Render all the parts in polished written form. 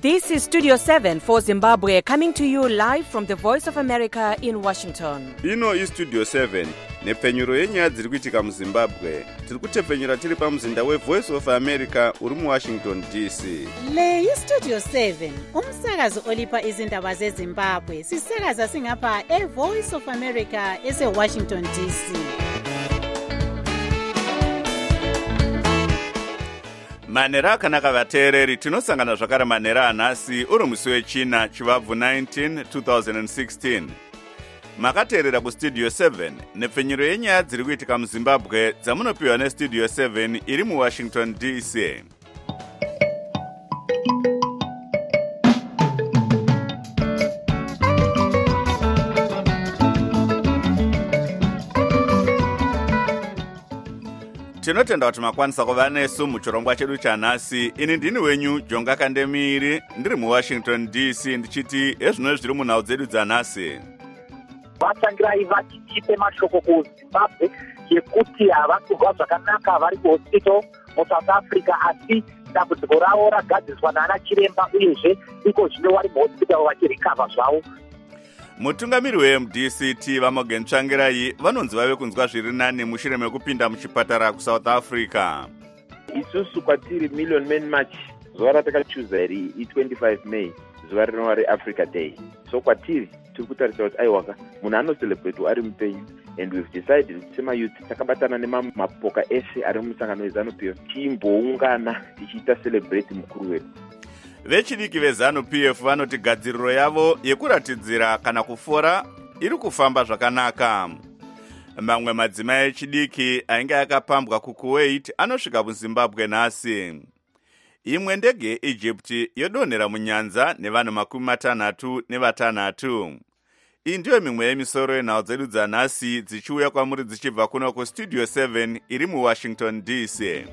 This is Studio 7 for Zimbabwe, coming to you live from the Voice of America in Washington. Ino is Studio 7, nepfenyuro yenyaya dziri kuitika muZimbabwe. Tiri kutepfenyura tiri pamuzinda weVoice of America uri muWashington DC. Le iStudio 7, umsakazo olipa izindaba zeZimbabwe. Sisakaza singapha eVoice of America eseWashington DC. Manera akanaka vateereri, tinosangana zvakare manera anhasi uri musi wechina chivabvu 19 2016. Makateerera kuStudio 7 nepfenyuro yenyaya dziri kuitika muZimbabwe dzamunopiwa neStudio 7 iri muWashington DC. Tinotenda kuti makwanisa kuva nesu muchirongwa chedu chanhasi. Ini ndini wenyu Jonga Kandemiri, ndiri muWashington DC, ndichiti ezvino zviri munhau dzedu dzanhasi. Vatangirai vachitipe mashoko kuZimbabwe yekuti havasi kuzwa zvakanaka vari kuhospital muSouth Africa, asi dambudziko ravo ragadziswa naana chiremba uyezve iko zvino vari muhospital vachirikavha zvavo. Mutungamiri weMDCT vaMorgan Tsvangirai vanonzi vave kunzwa zviri nani mushure mekupinda muchipatara kuSouth Africa. Isusu kwatiri Million Men March zuva ratakachuza iri i25 May zuva rinova reAfrica Day. So kwatiri tiri kutarisa kuti aiwaka munhu anocelebrate ari mupenyu, and we've decided kuti semayouth takabatana nemapoka ese ari mumusangano weZANU-PF timboungana tichiita celebrate mukuru wedu. Vechidiki veZANU-PF vanoti gadziriro yavo yekuratidzira kana kufora iri kufamba zvakanaka. Mamwe madzimai echidiki ainge akapambwa kuKuwait anosvika muZimbabwe nhasi. Imwe ndege yeEgypt yodonhera munyanza nevanhu 66. Iyi ndiyo mimwe yemisoro yenhau dzedu dzanhasi dzichiuya kwamuri dzichibva kuno kuStudio 7 iri muWashington DC.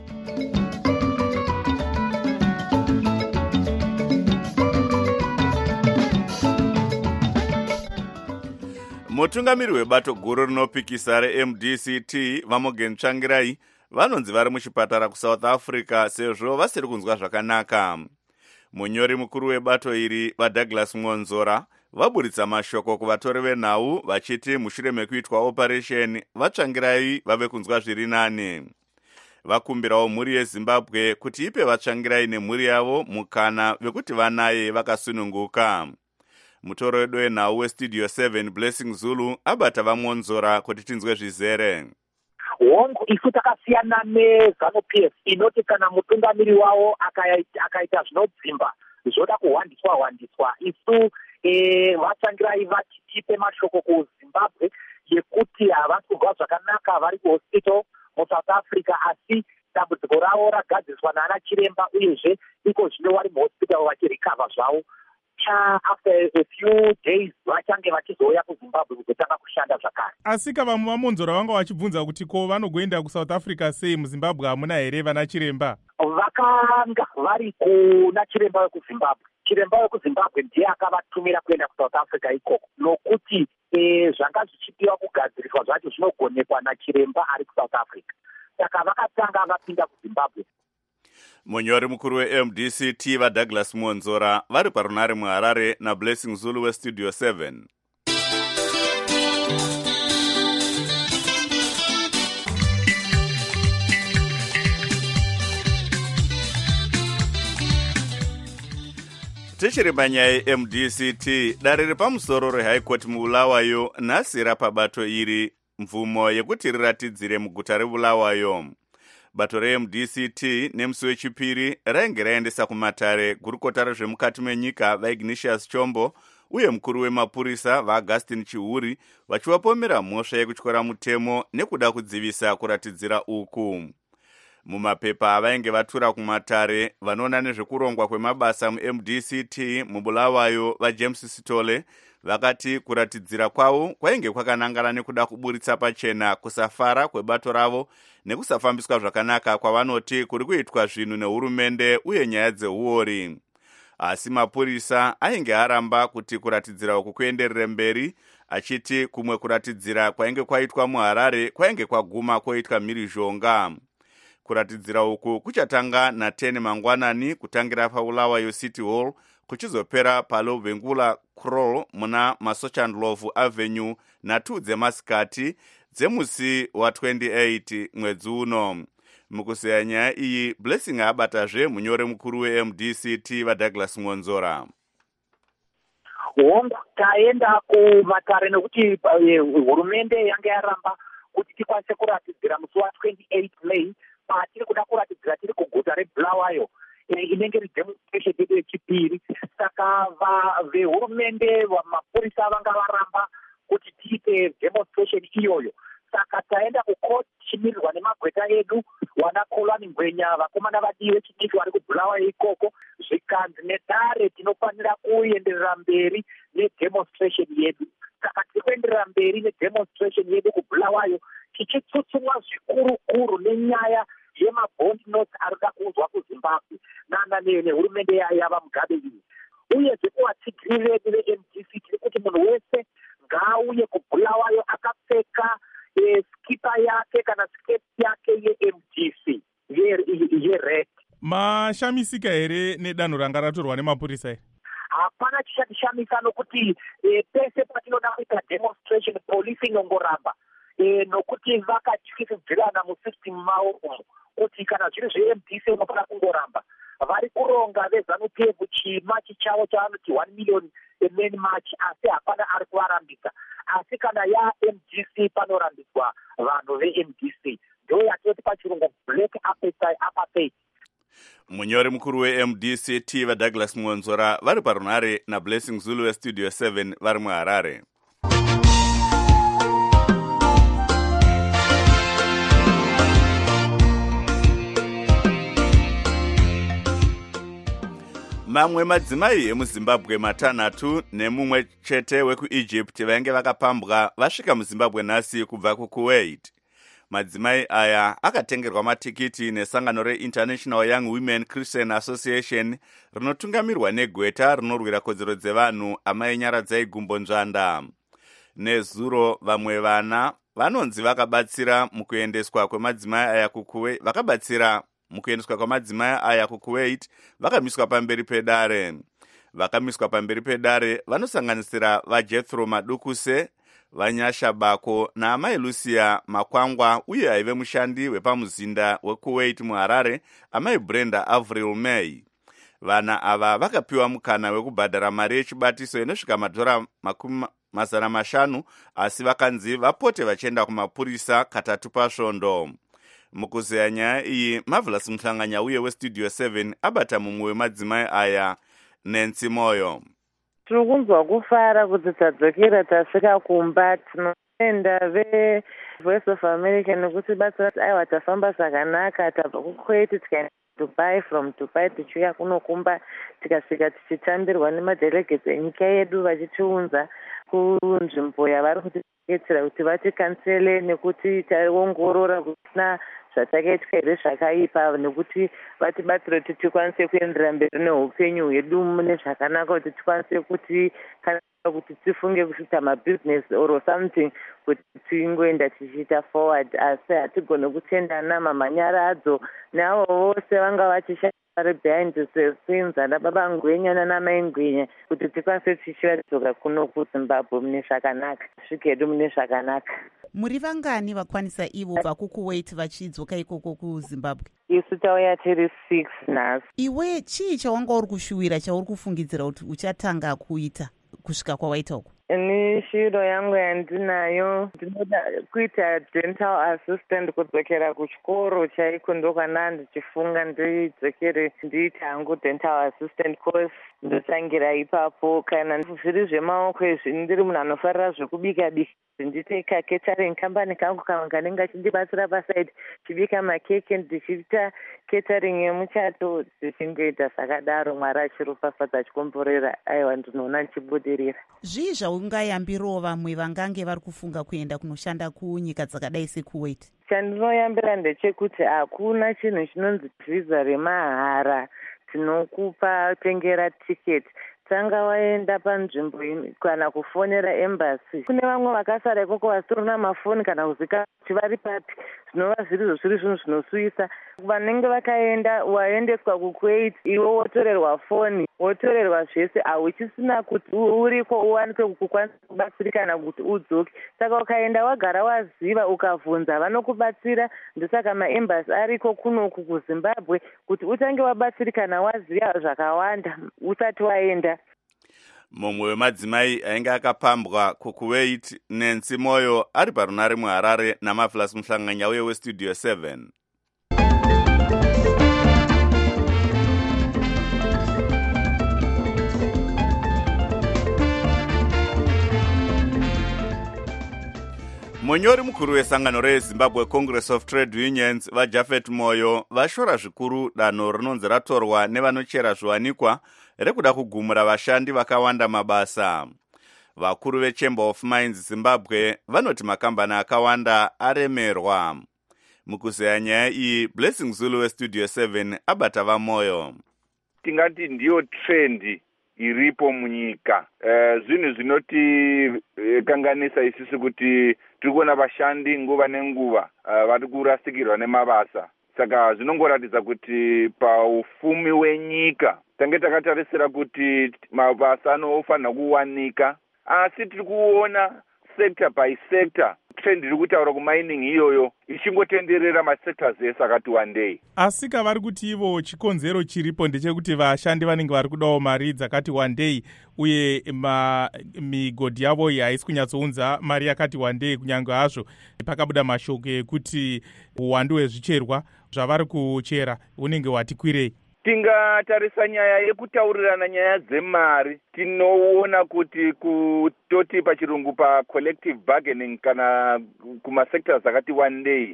Mutungamiri webato guru rinopikisa reMDCT vaMorgan Tsvangirai vanonzi vari muchipatara kuSouth Africa sezvo vasiri kunzwa zvakanaka. Munyori mukuru webato iri vaDouglas Mwonzora vaburitsa mashoko kuvatori venhau vachiti mushure mekuitwa operation vaTsvangirai vave kunzwa zviri nani. Vakumbirawo mhuri yeZimbabwe kuti ipe vaTsvangirai nemhuri yavo mukana vekuti vanaye vakasununguka. Mutoro wedu wenhau weStudio 7 Blessing Zulu abata vaMwonzora kuti tinzwe zvizere. Hongu isu takasiyana neZANU-PF inoti kana mutungamiri wavo akaita zvinodzimba zvoda kuhwandiswa. Isu vaTsvangirai vachitipe mashoko kuZimbabwe yekuti havasi kuzwa zvakanaka vari kuhospital muSouth Africa, asi dambudziko ravo ragadziswa naana chiremba uyezve iko zvino vari muhospital vachirikavha zvavo. After a few days vachange vachizoya kuZimbabwe kuzotanga kushanda zvakare. Asi vamwe vaMwonzora vanga vachibvunza kuti ko vanogoenda kuSouth Africa sei muZimbabwe hamuna here vana chiremba? Vakanga vari kuna chiremba wekuZimbabwe. Chiremba wekuZimbabwe ndiye akavatumira kuenda kuSouth Africa ikoko, nokuti zvanga zvichipiwa kugadziriswa zvacho zvinogonekwa nachiremba ari kuSouth Africa. Saka vakatanga vapinda kuZimbabwe. Munyori mukuru weMDCT vaDouglas Mwonzora vari parunare muHarare naBlessing Zulu weStudio 7. Tichiri panyaya yeMDCT, dare riri pamusoro reHigh Court muBulawayo nhasi rapabato iri mvumo yekuti riratidzire muguta reBulawayo. Bato reMDCT nemusi wechipiri rainge raendesa kumatare gurukota rezvemukati menyika vaIgnatius Chombo uye mukuru wemapurisa vaAugustine Chihuri vachivapomera mhosva yekutyora mutemo nekuda kudzivisa kuratidzira uku. Mumapepa avainge vatura kumatare vanoona nezvekurongwa kwemabasa muMDCT muBulawayo vaJames Sitole vakati kuratidzira kwavo kwainge kwakanangana nekuda kuburitsa pachena kusafara kwebato ravo nekusafambiswa zvakanaka kwavanoti kuri kuitwa zvinhu nehurumende uye nyaya dzeuori. Asi mapurisa ainge aramba kuti kuratidzira uku kuenderere mberi, achiti kumwe kuratidzira kwainge kwaitwa muHarare kwainge kwaguma kwoitwa mhirizhonga. Kuratidzira uku kuchatanga na10 mangwanani kutangira paBulawayo City Hall kuchizopera palovhengula Kroll muna Masochan Love Avenue na2 dzemasikati dzemusi wa28 mwedzi uno. Mukuseya nyaya iyi, Blessing abatazve munyori mukuru weMDCT vaDouglas Ngonzora. Hongu taenda kumatare nekuti hurumende yanga yaramba kuti tikwanise kuratidzira musi wa28 May patiri kuda kuratidzira tiri kuguta reBulawayo inenge iri demonstration yedu yechipiri. Saka vehurumende mapurisa vanga varamba kuti tiite demonstration iyoyo. Saka taenda kukoti chimirirwa nemagweta edu, wana Kolani Ngwenya, vakomana vadiwi vechidiki vari kuBulawayo ikoko, zvikanzi nedare tinofanira kuenderera mberi nedemonstration yedu. Saka tiri kuenderera mberi nedemonstration yedu kuBulawayo, tichitsutsumwa zvikuru nenyaya yemabond notes arikuda kuuzwa kuZimbabwe nehurumende yava Mugabe iyi. Uyezve kuvatsigiri vedu veMDC tiri kuti munhu wese ngaauye kuBulawayo akapfeka skipa yake kana sketi yake yeMDC yered. Mashamisika here nedanho ranga ratorwa nemapurisa here? Hapana chichatishamisa nokuti pese patinoda kuita demonstration polisi inongoramba nokuti vakatyisidzirana musystem mavo umo kuti kana zviri zveMDC unofanira kungoramba. Vari kuronga veZANU-PF chimachi chavo chavanoti 1 million men march, asi hapana ari kuvarambisa. Asi kana yaMDC panorambidzwa vanhu veMDC. Ndo yatinoti pachirungu black apartheid. Munyori mukuru weMDCT vaDouglas Ngonzora vari parunhare naBlessing Zulu weStudio 7 vari muHarare. Mamwe madzimai emuZimbabwe matanhatu nemumwe chete wekuEgypt vainge vakapambwa vasvika muZimbabwe nhasi kubva kuKuwait. Madzimai aya akatengerwa matikiti nesangano reInternational Young Women Christian Association rinotungamirwa negweta rinorwira kodzero dzevanhu amai Nyaradzai Gumbo Nzvanda. Nezuro vamwe vana vanonzi vakabatsira mukuendeswa kwemadzimai aya kuKuwait, kuKuwait vakamiswa pamberi pedare. Vakamiswa pamberi pedare vanosanganisira vaJethro Madukuse, Vanyasha Bako naamai Lucia Makwangwa uye aive mushandi wepamuzinda weKuwait muHarare amai Brenda Avril May. Vana ava vakapiwa mukana wekubhadhara mari yechibatiso inosvika $500 asi vakanzi vapote vachienda kumapurisa katatu pasvondo. Mukuzeya nyaya iyi, Marvelous Mhlanganya uye weStudio 7 abata mumwe wemadzimai aya, Nancy Moyo. Tinokunzwa kufara kuti tadzokera tasvika kumba. Tinoenda veVoice of America nekuti batsira kuti aiwa tafamba zvakanaka, tabva kuKuwait tikaenda Dubai, from Dubai tichiuya kunokumba, tikasvika tichitambirwa nemadelegates enyika yedu vachitiunza kunzvimbo yavari kutietsera kuti vatikansele nekuti taongorora kusina zvatakaitwa here zvakaipa, nekuti vatibatsire kuti tikwanise kuenderera mberi neupenyu hwedu mune zvakanaka, kuti tikwanise kuti kana kuti tifunge kuita mabusiness or something kuti tingoenda tichiita forward. Asi hatigone kutendana mamanyara adzo neavo vose vanga vachishanda vari behind the scenes, ana baba Ngwenya nanamai Ngwenya, kuti tikwanise tichivatidzoka kuno kuZimbabwe mune zvakanaka, svikedu mune zvakanaka. Muri vangani vakwanisa ivo vakuKuwait vachidzoka ikoko kuZimbabwe? Isu tauya tiri 6 nhasi. Iwe chii chawanga uri kushuwira, chauri kufungidzira kuti uchatanga kuita kusvika kwawaita uko? Ni shiro yangu yandinayo, ndinoda kuita dental assistant, kudzokera kuchikoro chaiko ndokwana ndichifunga ndidzokere ndiite hangu dental assistant course, ndotangira ipapo. Kana zviri zvemaoko izvi ndiri munhu anofarira zvekubika bika, ndiite catering company kangu kanenge chindibatsira pasaidi chibika makeke, ndichiita catering yemuchato, ndichingoita zvakadaro. Mwari achiropafadza achikomborera, aiwa ndinoona ndichibudirira. Zvii zvaungayambirawo vamwe vangange vari kufunga kuenda kunoshanda kunyika dzakadai seKuwait? Chandinoyambira ndechekuti hakuna chinhu chinonzi visa remahara, tinokupa tengera tiketi. Tanga waenda panzvimbo kana kufonera embassy. Kune vamwe vakasara ikoko vasitorina mafoni kana kuzika kuti vari papi, zvinova zviri zvinhu zvinosuyisa. Vanenge vakaenda, waendeswa kukuwait, iwe wotorerwa foni, wotorerwa zvese, hauchisina kuti uriko uwanike kukwanisa kubatsirikana kuti udzoke. Saka ukaenda wagara waziva, ukavhunza, vanokubatsira. Ndosaka maembasi ariko kunoku kuZimbabwe kuti utange wabatsirikana waziva zvakawanda usati waenda. Mumwe wemadzimai ainge akapambwa kukuwait, Nancy Moyo, ari parunare muHarare naMavlas Muhlanganya uye weStudio 7. Munyori mukuru wesangano reZimbabwe Congress of Trade Unions vaJafet Moyo vashora zvikuru danho rinonzi ratorwa nevanochera zviwanikwa rekuda kugumura vashandi vakawanda mabasa. Vakuru veChamber of Mines Zimbabwe vanoti makambani akawanda aremerwa. Mukuzeya nyaya iyi, Blessing Zulu weStudio 7 abata vaMoyo. Tingati ndiyo trendi iripo munyika. Zvinhu zvinoti kanganisa isisi kuti turikuona vashandi nguva nenguva vari kurasikirwa nemabasa. Saka zvinongoratidza kuti paufumi wenyika tange takatarisira kuti mabasa anofanira kuwanika, asi tiri kuona sector by sector trend iri kutaura kumining iyoyo ichingotenderera masectors ese akati wandei. Asi kavari kuti ivo chikonzero chiripo ndechekuti vashandi vanenge vari kudawo mari dzakati wandei, uye migodhi yavo haisi kunyatsounza mari yakati wandei, kunyange hazvo pakabuda mashoko ekuti uwandu hwezvicherwa zvavari kuchera unenge hwati kwirei. Tingatarisa nyaya yekutaurirana nyaya dzemari, tinoona kuti kutoti pachirungu collective bargaining kana kumasectors akati wandei,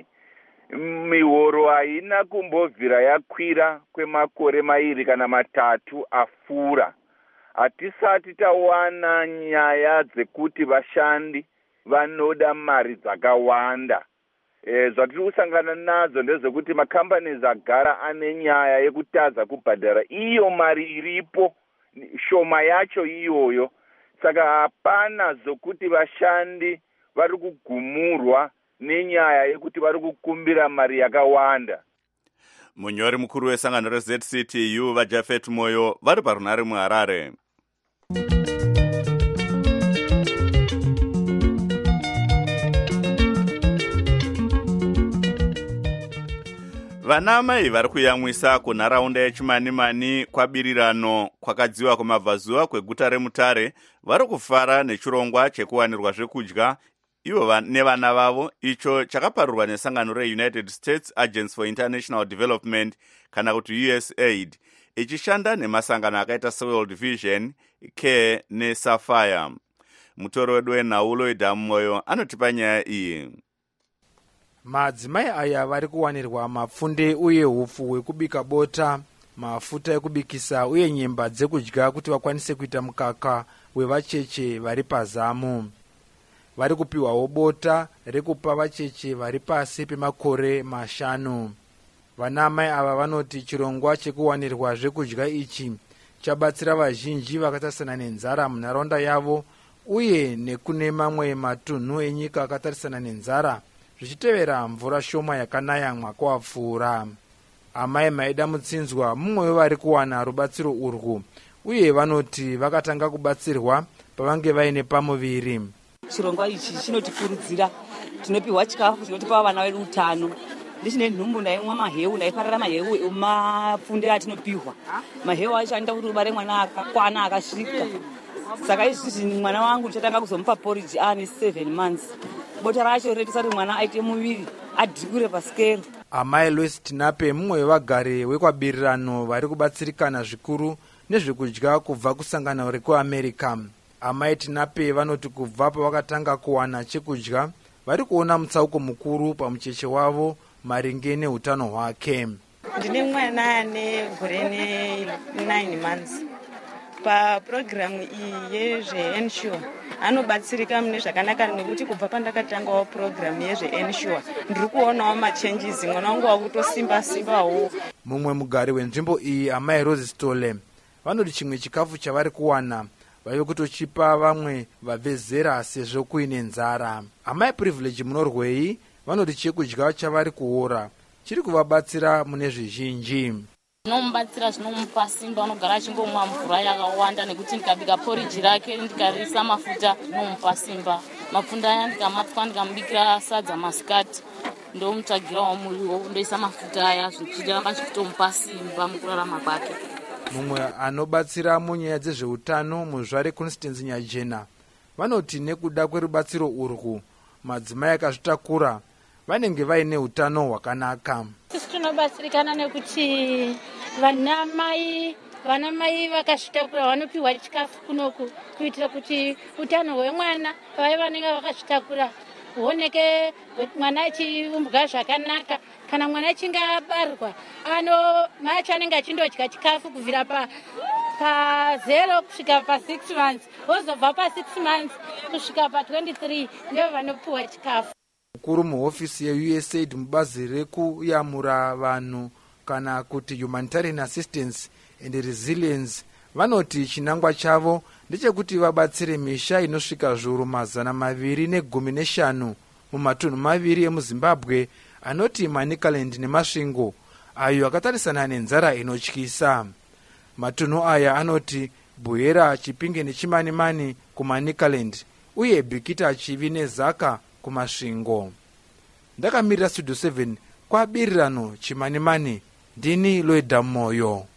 mihoro haina kumbobvira yakwira kwemakore mairi kana matatu afura. Hatisati tawana nyaya dzekuti vashandi vanoda mari dzakawanda. Zvatiri kusangana nadzo ndezvekuti makambani agara ane nyaya yekutadza kubhadhara iyo mari iripo, shoma yacho iyoyo. Saka hapana zokuti vashandi vari kugumurwa nenyaya yekuti vari kukumbira mari yakawanda. Munyori mukuru wesangano reZCTU vaJafet Moyo vari parunare muHarare. Vanamai vari kuyamwisa kunharaunda yeChimanimani kwabirirano kwakadziwa kwemabvazuva kweguta reMutare vari kufara nechirongwa chekuwanirwa zvekudya ivo nevana vavo, icho chakaparurwa nesangano reUnited States Agency for International Development kana kuti USAID, ichishanda nemasangano akaita seWorld Vision, CARE neSapphire. Mutori wedu wenhaulo Moyo anotipa nyaya iyi. Madzimai aya vari kuwanirwa mapfunde uye hupfu hwekubika bota, mafuta ekubikisa uye nyemba dzekudya kuti vakwanise kuita mukaka wevacheche vari pazamu. Vari kupiwawo bota rekupa vacheche vari pasi pemakore 5. Vanamai ava vanoti chirongwa chekuwanirwa zvekudya ichi chabatsira vazhinji vakatarisana nenzara munharaunda yavo uye nekune mamwe matunhu enyika akatarisana nenzara, zvichitevera mvura shoma yakanaya mwaka wapfuura. Amai Maida Mutsinzwa mumwe wevari kuwana rubatsiro urwu, uye vanoti vakatanga kubatsirwa pavange vaine pamuviri. Chirongwa ichi chinotifurudzira, tinopiwa chikafu chinotipa vana vedu utano. Ndichine nhumbu ndaimwa maheu, ndaiparara maheu mapfunde atinopiwa. Maheu acho anoita kuti ubare mwana akakwana akasvika. Saka izvizvi mwana wangu ndichatanga kuzomupa porridge ane 7 months. Bota racho rinoita kuti mwana aite muviri adhikure pasikero. Amai Lois Tinape mumwe wevagari wekwabirirano vari kubatsirikana zvikuru nezvekudya kubva kusangano rekuAmerica. Amai Tinape vanoti kubva pavakatanga kuwana chekudya vari kuona mutsauko mukuru pamucheche wavo maringe neutano hwake. Ndine mwana ane gore 9 months. Paprogramu iyi yezveEnsure anobatsirika mune zvakanaka nekuti kubva pandakatangawo programu yezveEnsure ndiri kuonawo machanges, mwana wangu wakutosimba-simbawo. Mumwe mugari wenzvimbo iyi, Amai Rose Stole, vanoti chimwe chikafu chavari kuwana vaive kutochipa vamwe vabve zera sezvo kuine nzara. Amai Privilege Munorwei vanoti chekudya chavari kuora chiri kuvabatsira mune zvizhinji. Zvinomubatsira, zvinomupa simba, unogara achingomwa mvura yakawanda, nekuti ndikabika poriji rake ndikarisa mafuta zvinomupa simba. Mapfunda aya ndikamatwa ndikamubikira sadza masikati ndomutsvagirawo muriwo ndoisa mafuta aya zvichiramba zvichitomupa simba mukurarama kwake. Mumwe anobatsira munyaya dzezveutano muzvare Constance Nyajena vanoti nekuda kwerubatsiro urwu madzimai akazvitakura vanenge vaine utano hwakanaka. Sisi tinobatsirikana nekuti vanamai vakazvitakura vanopiwa chikafu kunoku kuitira kuti utano hwemwana vave vanenge vakazvitakura huoneke, mwana achiumbwa zvakanaka. Kana mwana achinge abarwa mai acho anenge achindodya chikafu kubvira pa0 kusvika pa6 months, wozobva pa6 months kusvika pa23 ndio vanopiwa chikafu. Mukuru muhofisi yeUSAID mubazi rekuyamura vanhu kana kuti humanitarian assistance and resilience vanoti chinangwa chavo ndechekuti vabatsire misha inosvika zviuru 215 mumatunhu maviri emuZimbabwe anoti Manicaland neMasvingo, ayo akatarisana nenzara inotyisa. Matunhu aya anoti Buyera, Chipinge neChimanimani kuManicaland uye Bikita, Chivi neZaka kuMasvingo. Ndakamirira Studio 7 kwabirirano Chimanimani, ndini Loida Moyo.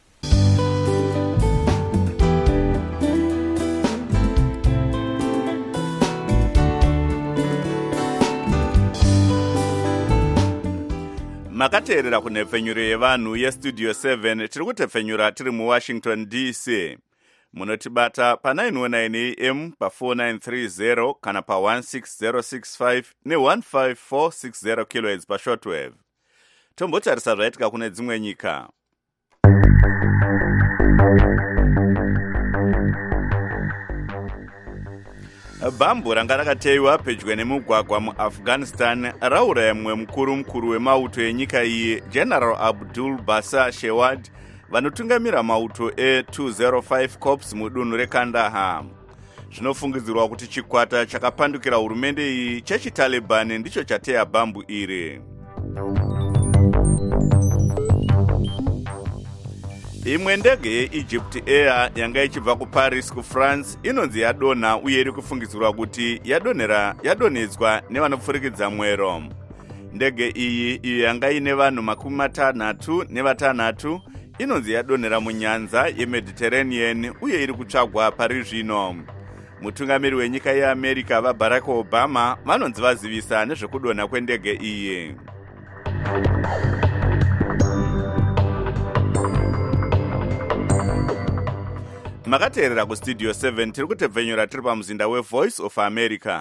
makateerera kunhepfenyuro yevanhu yestudio 7 tiri kutepfenyura tiri muwashington DC. Munotibata pa919 AM pa4930 kana pa16065 ne15460 kHz pashortwave. Tombotarisa zvaitika kune dzimwe nyika. Bambu ranga rakateiwa pedyo nemugwagwa muAfghanistan rauraya mumwe mukuru wemauto enyika iyi, General Abdul Basa Shewad, vanotungamira mauto e205 Corps mudunhu reKandahar. Zvinofungidzirwa kuti chikwata chakapandukira hurumende iyi chechiTaliban ndicho chateya bambu iri. Imwe ndege yeEgypt Air yanga ichibva kuParis kuFrance inonzi yadonha uye iri kufungidzirwa kuti yadonhedzwa nevanopfurikidza mwero. Ndege iyi iyo yanga ine vanhu 56 inonzi yadonhera munyanza yeMediterranean uye iri kutsvagwa pari zvino. Mutungamiri wenyika yeAmerica vaBarack Obama vanonzi vazivisa nezvekudonha kwendege iyi. Makateerera kustudio 7 tiri kutepfenyura tiri pamuzinda weVoice of America.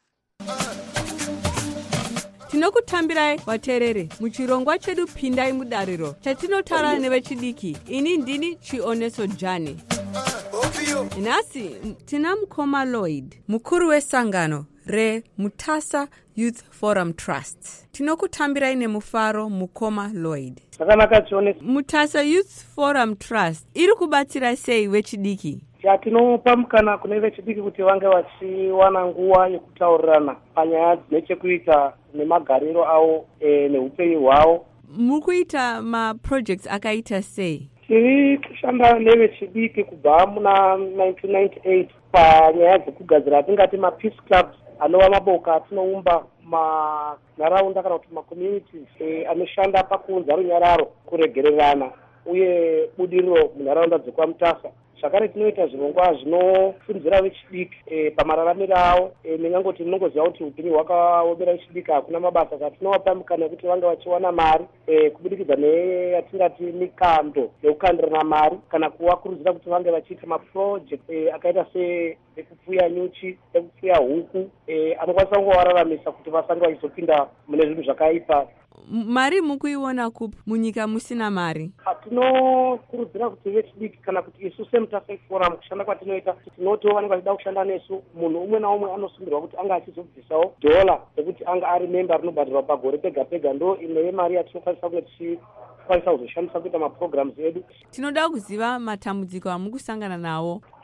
Tinokutambirai vateereri muchirongwa chedu Pindai Mudariro chatinotaura nevechidiki. Ini ndini Chioneso Jani. Nhasi tina Mukoma Lloyd, mukuru wesangano reMutasa Youth Forum Trust. Tinokutambirai nemufaro Mukoma Lloyd. Zvakanaka Chioneso. Mutasa Youth Forum Trust iri kubatsira sei vechidiki? Tinopa mukana kune vechidiki kuti vange vachiwana nguva yekutaurirana panyaya dzinechekuita nemagariro avo neupenyu hwavo. Mukuita maprojects akaita sei? Tiri kushanda nevechidiki kubva muna 1998 panyaya dzekugadzira atingati mapeace clubs anova maboka atinoumba manharaunda kana kuti macommunities anoshanda pakuunza runyararo, kuregererana uye budiriro munharaunda dzekwaMutasa. Zvakare tinoita zvirongwa zvinofundira vechidiki pamararamiro avo. Ndingangoti ndinongoziva kuti upenyu hwakaomera vechidiki hakuna mabasa, saka tinovapa mukana yekuti vange vachiwana mari kubudikidza neyatingati mikando yekukandirana mari, kana kuvakurudzira kuti vange vachiita maproject akaita sekupfuya nyuchi, ekupfuya huku anokwanisa kungovararamisa kuti vasange vachizopinda mune zvinhu zvakaipa. Mari mukuiona kupi munyika musina mari? Tinokurudzira kuti vechidiki kana kuti isu seMutasa Youth Forum kushanda kwatinoita tinoti vanenge vachida kushanda nesu, munhu umwe naumwe anosungirwa kuti anga achizobvisawo $, ekuti anga ari memba rinobhadharwa pagore pega pega. Ndo imwe yemari yatinokwanisa kunge tichikwanisa kuzoshandisa kuita maprograms edu. Tinoda kuziva matambudziko amukusangana nawo.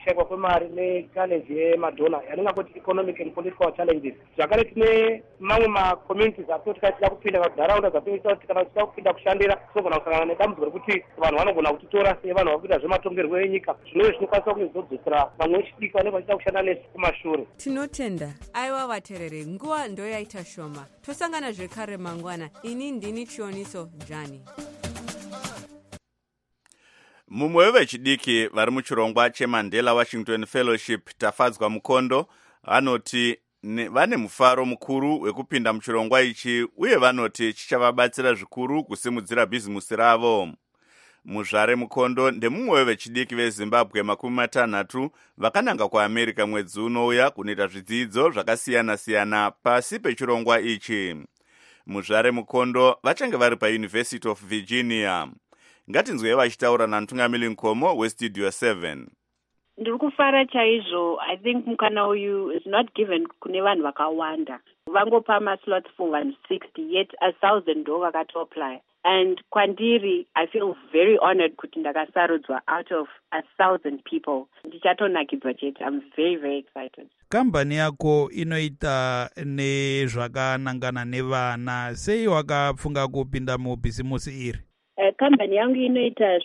kushaikwa kwemari nechallenge yemadhona yanenge kuti economic and political challenges. Zvakare tine mamwe macommunities atinoti tida kupinda panharaunda dzatinota kuti kana tichida kupinda kushandira tinogona kusangana nedambudziko rekuti vanhu vanogona kutitora sevanhu vakuita zvematongerwo enyika, zvinove zvinokwanisa kuzodzosera vamwe vechidiki vanenge vachida kushanda nesu kumashure. Tinotenda. Aiwa vaterere, nguva ndo yaita shoma. Tosangana zvekare mangwana. Ini ndini Chioniso Jani. Mumwe wevechidiki vari muchirongwa cheMandela Washington Fellowship Tafadzwa Mukondo vanoti vane mufaro mukuru wekupinda muchirongwa ichi uye vanoti chichavabatsira zvikuru kusimudzira bhizimusi ravo. Muzvare Mukondo ndemumwe wevechidiki veZimbabwe 60 vakananga kuAmerica mwedzi unouya kunoita zvidzidzo zvakasiyana-siyana pasi pechirongwa ichi. Muzvare Mukondo vachange vari paUniversity of Virginia. Ngatinzwei vachitaura namutungamiri Nkomo weStudio 7. Ndiri kufara chaizvo. I think mukana uyu is not given kune vanhu vakawanda. Vangopa maslots for 160 yet 1,000 ndo vakatoapply. And kwandiri, I feel very honored kuti ndakasarudzwa out of 1,000 people. Ndichatonakidzwa chete. I'm very, very excited. Kambani yako inoita nezvakanangana nevana. Sei wakapfunga kupinda mubhizimusi iri? Kambani yangu inoita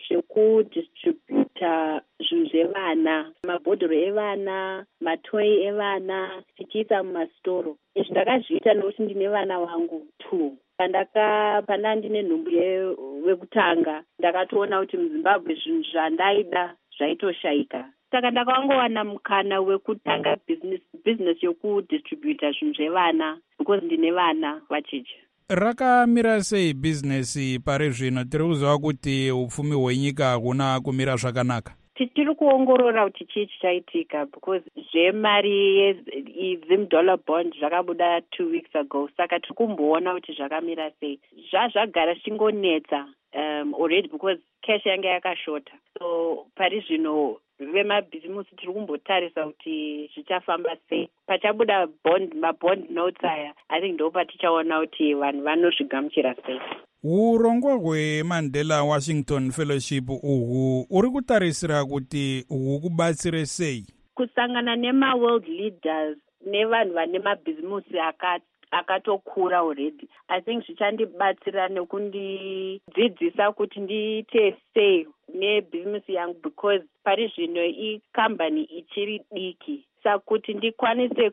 zvekudistributa zvinhu zvevana, mabhodhoro evana, matoyi evana, tichiisa mumastoro. Izvi ndakazviita nokuti ndine vana vangu 2. Pandanga ndine nhumbu wekutanga, ndakatoona kuti muZimbabwe zvinhu zvandaida zvaitoshaika. Saka ndakangowana mukana wekutanga business yokudistributa zvinhu zvevana because ndine vana vacheche. Rakamira sei business pari zvino? Tiri kuziva kuti upfumi hwenyika hakuna kumira zvakanaka. Tiri kuongorora kuti chii chichaitika because zvemari yeZim-dollar bond zvakabuda 2 weeks ago. Saka tiri kumboona kuti zvakamira sei. Zvagara chingonetsa already because cash yange yakashota. So pari zvino vemabhizimusi tiri kumbotarisa kuti zvichafamba sei. Pachabuda mabond notes aya, I think ndo patichaona kuti vanhu vanozvigamuchira sei. Urongwa hweMandela Washington Fellowship uhu uri kutarisira kuti hukubatsire sei? Kusangana nema-world leaders nevanhu vane mabhizimusi akatokura already. I think zvichandibatsira nekundidzidzisa kuti ndiite sei nebhizimusi yangu because pari zvino ikambani ichiri diki. Saka kuti ndikwanise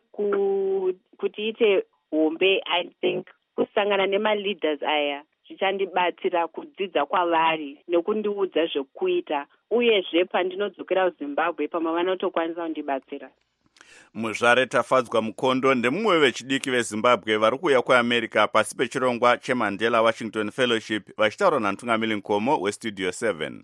kuti ite hombe, I think kusangana nema-leaders aya zvichandibatsira kudzidza kwavari nekundiudza zvekuita uyezve pandinodzokera kuZimbabwe pamwe vanotokwanisa kundibatsira. Muzvare Tafadzwa Mukondo ndemumwe wevechidiki veZimbabwe vari kuuya kuAmerica pasi pechirongwa cheMandela Washington Fellowship vachitaura namutungamiri Nkomo weStudio 7.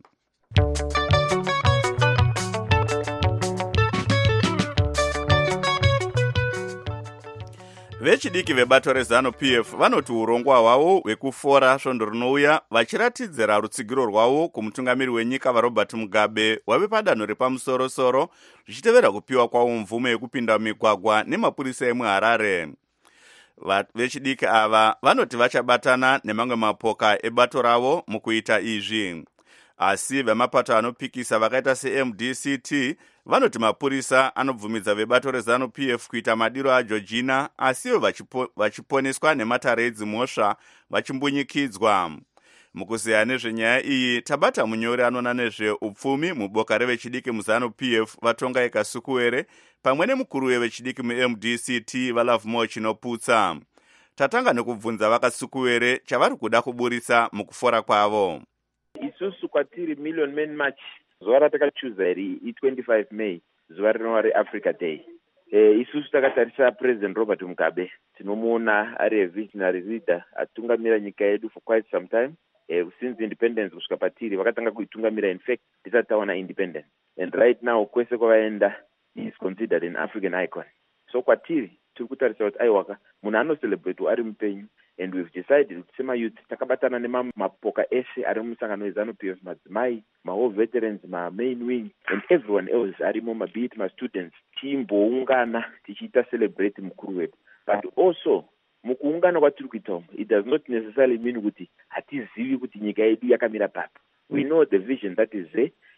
Vechidiki vebato reZANU-PF vanoti urongwa hwavo hwekufora svondo rinouya vachiratidzira rutsigiro rwavo kumutungamiri wenyika vaRobert Mugabe wave padanho repamusoro-soro zvichitevera kupiwa kwavo mvumo yekupinda mumigwagwa nemapurisa emuHarare. Vechidiki ava vanoti vachabatana nemamwe mapoka ebato ravo mukuita izvi. Asi vemapato anopikisa vakaita seMDCT vanoti mapurisa anobvumidza vebato reZANU-PF kuita madiro aJoργina asiwo vachiponeswa nematare edzimhosva vachimbunyikidzwa. Mukuzeya nezvenyaya iyi tabata munyori anona nezveupfumi muboka revechidiki muZANU-PF vatonga Ekasukuwere pamwe nemukuru wevechidiki muMDCT vaLovemore Chinoputsa. Tatanga nekubvunza vaKasukuwere chavari kuda kuburisa mukufora kwavo. Isusu kwatiri Million Men March zuva ratakachuza iri i25 May zuva rinova reAfrica Day. Isusu takatarisa President Robert Mugabe, tinomuona ari a visionary leader atungamira nyika yedu for quite some time. Since independence kusvika patiri vakatanga kuitungamira, in fact tisati tawana independence, and right now kwese kwavaenda he is considered an African icon. So kwatiri tiri kutarisa kuti aiwaka munhu anocelebrate ari mupenyu, and we've decided kuti semayouth takabatana nemapoka ese ari musangano weZANU-PF, madzimai, ma-war veterans, ma-main wing and everyone else arimo, mabit ma-students, timboungana tichiita celebrate mukuru wedu. But also mukuungana kwatiri kuita umu, it does not necessarily mean kuti hatizivi kuti nyika yedu yakamira papi. We know the vision that is there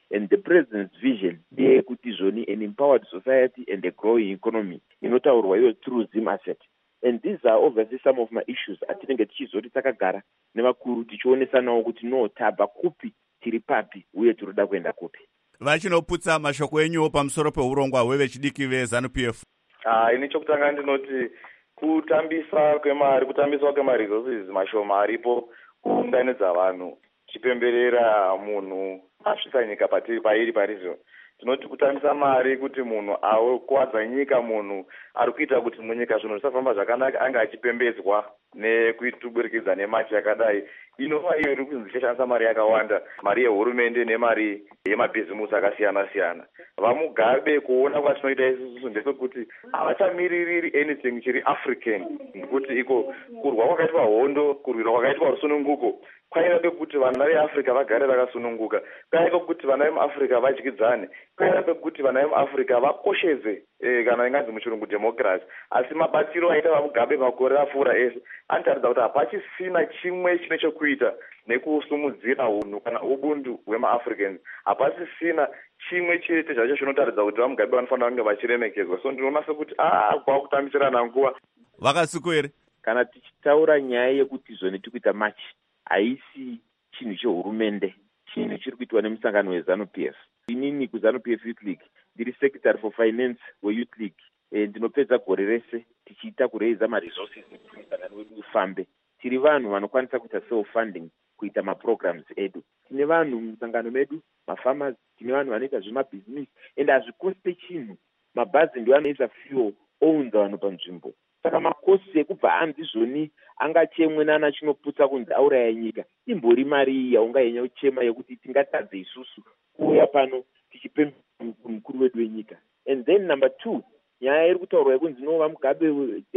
and the president's vision ndeyekuti zvoni an empowered society and a growing economy inotaurwa iyo tourism asset. And these are obviously some of my issues atinenge tichizoti takagara nevakuru tichionesanawo kuti no tabva kupi tiri papi uye tiroda kuenda kupi. Vachinoputsa mashoko enyuwo pamusoro peurongwa hwevechidiki veZANU-PF. Ini chokutanga ndinoti kutambiswa kwema-resources mashoma aripo kuunganidza vanhu chipemberera munhu asvitsa nyika pairi parizvo. Tinoti kutambisa mari kuti munhu akuwadza nyika, munhu ari kuita kuti munyika zvinhu zvisafamba zvakanaka anga achipembedzwa nekuburikidza nemachi yakadai. Inova iyo iri kunzi ichashandisa mari yakawanda, mari yehurumende nemari yemabhizimusi akasiyana-siyana. VaMugabe kuona kwatinoita isusu ndepekuti havachamiririri anything chiri African, nekuti iko kurwa kwakaitwa hondo, kurwirwa kwakaitwa rusununguko kwaida pekuti vana veAfrica vagare vakasununguka, kwaida kuti vana vemuAfrica vadyidzane, kwaida pekuti vana vemuAfrica vakosheze kana inganzi muchirungu democracy. Asi mabatiro aita vaMugabe makore apfuura ese anotaridza kuti hapachisina chimwe chine chekuita nekusumudzira unhu kana ubuntu hwemaAfricans. Hapasisina chimwe chete zvacho chinotaridza kuti vaMugabe vanofanira kunge vachiremekedzwa. So ndinoona sekuti kwakutambisirana nguva. Vakasuku. Kana tichitaura nyaya yekuti zvone tikuita machi haisi chinhu chehurumende, chinhu chiri kuitwa nemusangano weZANU-PF. Inini kuZANU-PF Youth League ndiri Secretary for Finance weYouth League. Ndinopedza gore rese tichiita kureiza maresources kuti musangano wedu ufambe. Tiri vanhu vanokwanisa kuita self-funding kuita maprograms edu. Tine vanhu musangano medu, mafarmers, tine vanhu vanoita zvemabhizinisi, ende hazvikoste chinhu. Mabhazi ndio anoisa fuel ounza vanhu panzvimbo. Saka makosi ekubva hanzi zvoni angachemwe nana chinoputsa kunzi auraya nyika imbori mari yaunganyanya kuchema yekuti tingatadze isusu kuuya pano tichipembera mukuru wedu wenyika. And then number 2, nyaya iri kutaurwa yekunzi nova Mugabe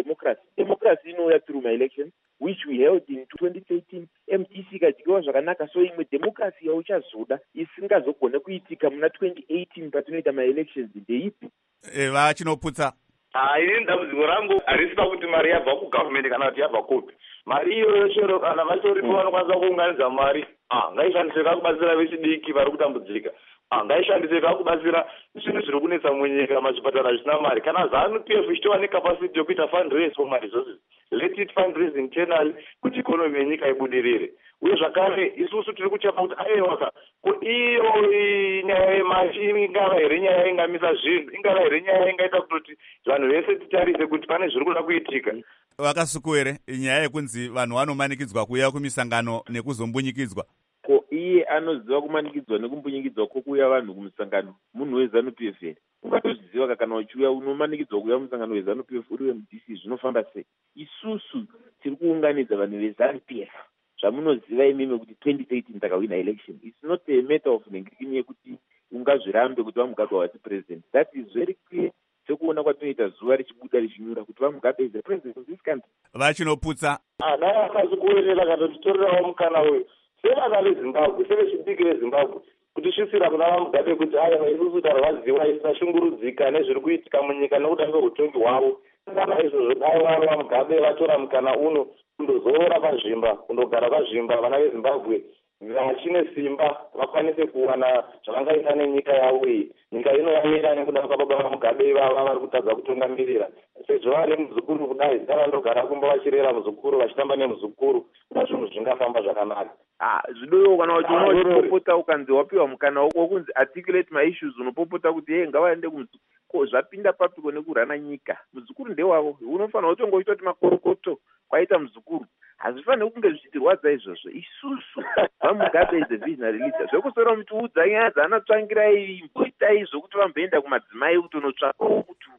democracy inouya through my elections which we held in 2013. MTC ikadyiwa zvakanaka, so imwe democracy yauchazoda isingazogone kuitika muna 2018 patinoita maelections ndeipi? Vachinoputsa ini dambudziko rangu harisi pakuti mari yabva kugovernment kana kuti yabva kupi. Mari iyoyo chero kana vatoripo vanokwanisa kuunganidza mari, ngaishandiswe kakubatsira vechidiki vari kutambudzika, ngaishandiswe kakubatsira zvinhu zviri kunetsa munyika, mazvipatara zvisina mari. Kana ZANU-PF ichitova necapacity yokuita fundraise for maresources, let it fundraise internally kuti ikonomi yenyika ibudirire. Uye zvakare isusu tiri kuchapa kuti aiwaka iyo nyaya yemachi ingava here nyaya ingamisa zvinhu, ingava here nyaya ingaita kutoti vanhu vese titarise kuti pane zviri kuda kuitika. Vakasuku here nyaya yekunzi vanhu vanomanikidzwa kuuya kumisangano nekuzombunyikidzwa? Ko iye anoziva kumanikidzwa nekumbunyikidzwa kwokuuya vanhu kumusangano munhu weZANU-PF here? Ungatozviziva kana uchiuya unomanikidzwa kuuya kumusangano weZANU-PF uri weMDC zvinofamba sei? Isusu tiri kuunganidza vanhu veZANU-PF. Zvamunoziva imimi kuti 2013 takawina election. It's not a matter of nengirikini yekuti ungazvirambe kuti vaMugabe wasi president. That is very clear. Sekuona kwatinoita zuva richibuda richinyura kuti vaMugabe is the president of this country. Vachinoputsa dai akazikuwerera kana titorerawo mukana uyu sevana veZimbabwe, sevechidiki veZimbabwe, kuti svisira kuna vaMugabe kuti aya isusu tarwadziwa isashungurudzika nezviri kuitika munyika nekuda kweutongi hwavo. Kana izvozvo dai vaMugabe vatora mukana uno kundozorora pazvimba, kundogara pazvimba, vana veZimbabwe vachine simba vakwanise kuwana zvavangaita nenyika yavo iyi. Nyika ino yamira nekuda kwababa vaMugabe vava vari kutadza kutungamirira. Sezvo vari muzukuru kudai vanondogara kumba vachirera muzukuru, vachitamba nemuzukuru, zvinhu zvingafamba zvakanaka. Zvidoyo kana uchinopopota ukanzi wapiwa mukana wokunzi articulate my issues, unopopota kuti ngavaende kumuzukuru. Ko zvapinda papiko nekurana nyika? Muzukuru ndewavo, unofanira kutongoita kuti makorokoto kwaita muzukuru. Hazvifaniri kunge zvichitirwadza izvozvo. Isusu vaMugabe is a visionary leader. Zvekusora mutiudza nyaya dzaanotsvangirai mboitai zvokuti vamboenda kumadzimai kuti unotsvakawo kuti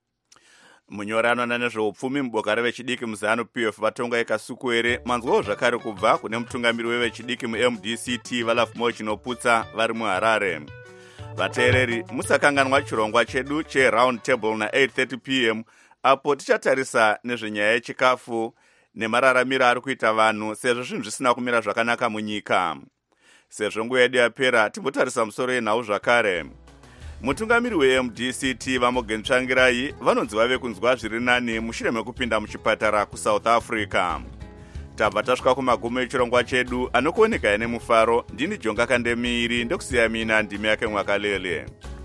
munyorano nezveupfumi muboka revechidiki muZANU-PF vatonga ikasuku here. Manzwawo zvakare kubva kune mutungamiri wevechidiki muMDCT Valafumo Chinoputsa vari muHarare. Vateereri, musakanganwa chirongwa chedu cheround table na8:30 p.m. apo tichatarisa nezvenyaya yechikafu nemararamiro ari kuita vanhu sezvo zvinhu zvisina kumira zvakanaka munyika. Sezvo nguva yedu yapera, timbotarisa musoro yenhau zvakare. Mutungamiri weMDCT Vamogentsvangirai vanonzi vave kunzwa zviri nani mushure mekupinda muchipatara kuSouth Africa. tabva tasvika kumagumo echirongwa chedu anokuoneka nemufaro. Ndini Jonga Kandemiri ndokusiya mina ndimi yake Mwakalele.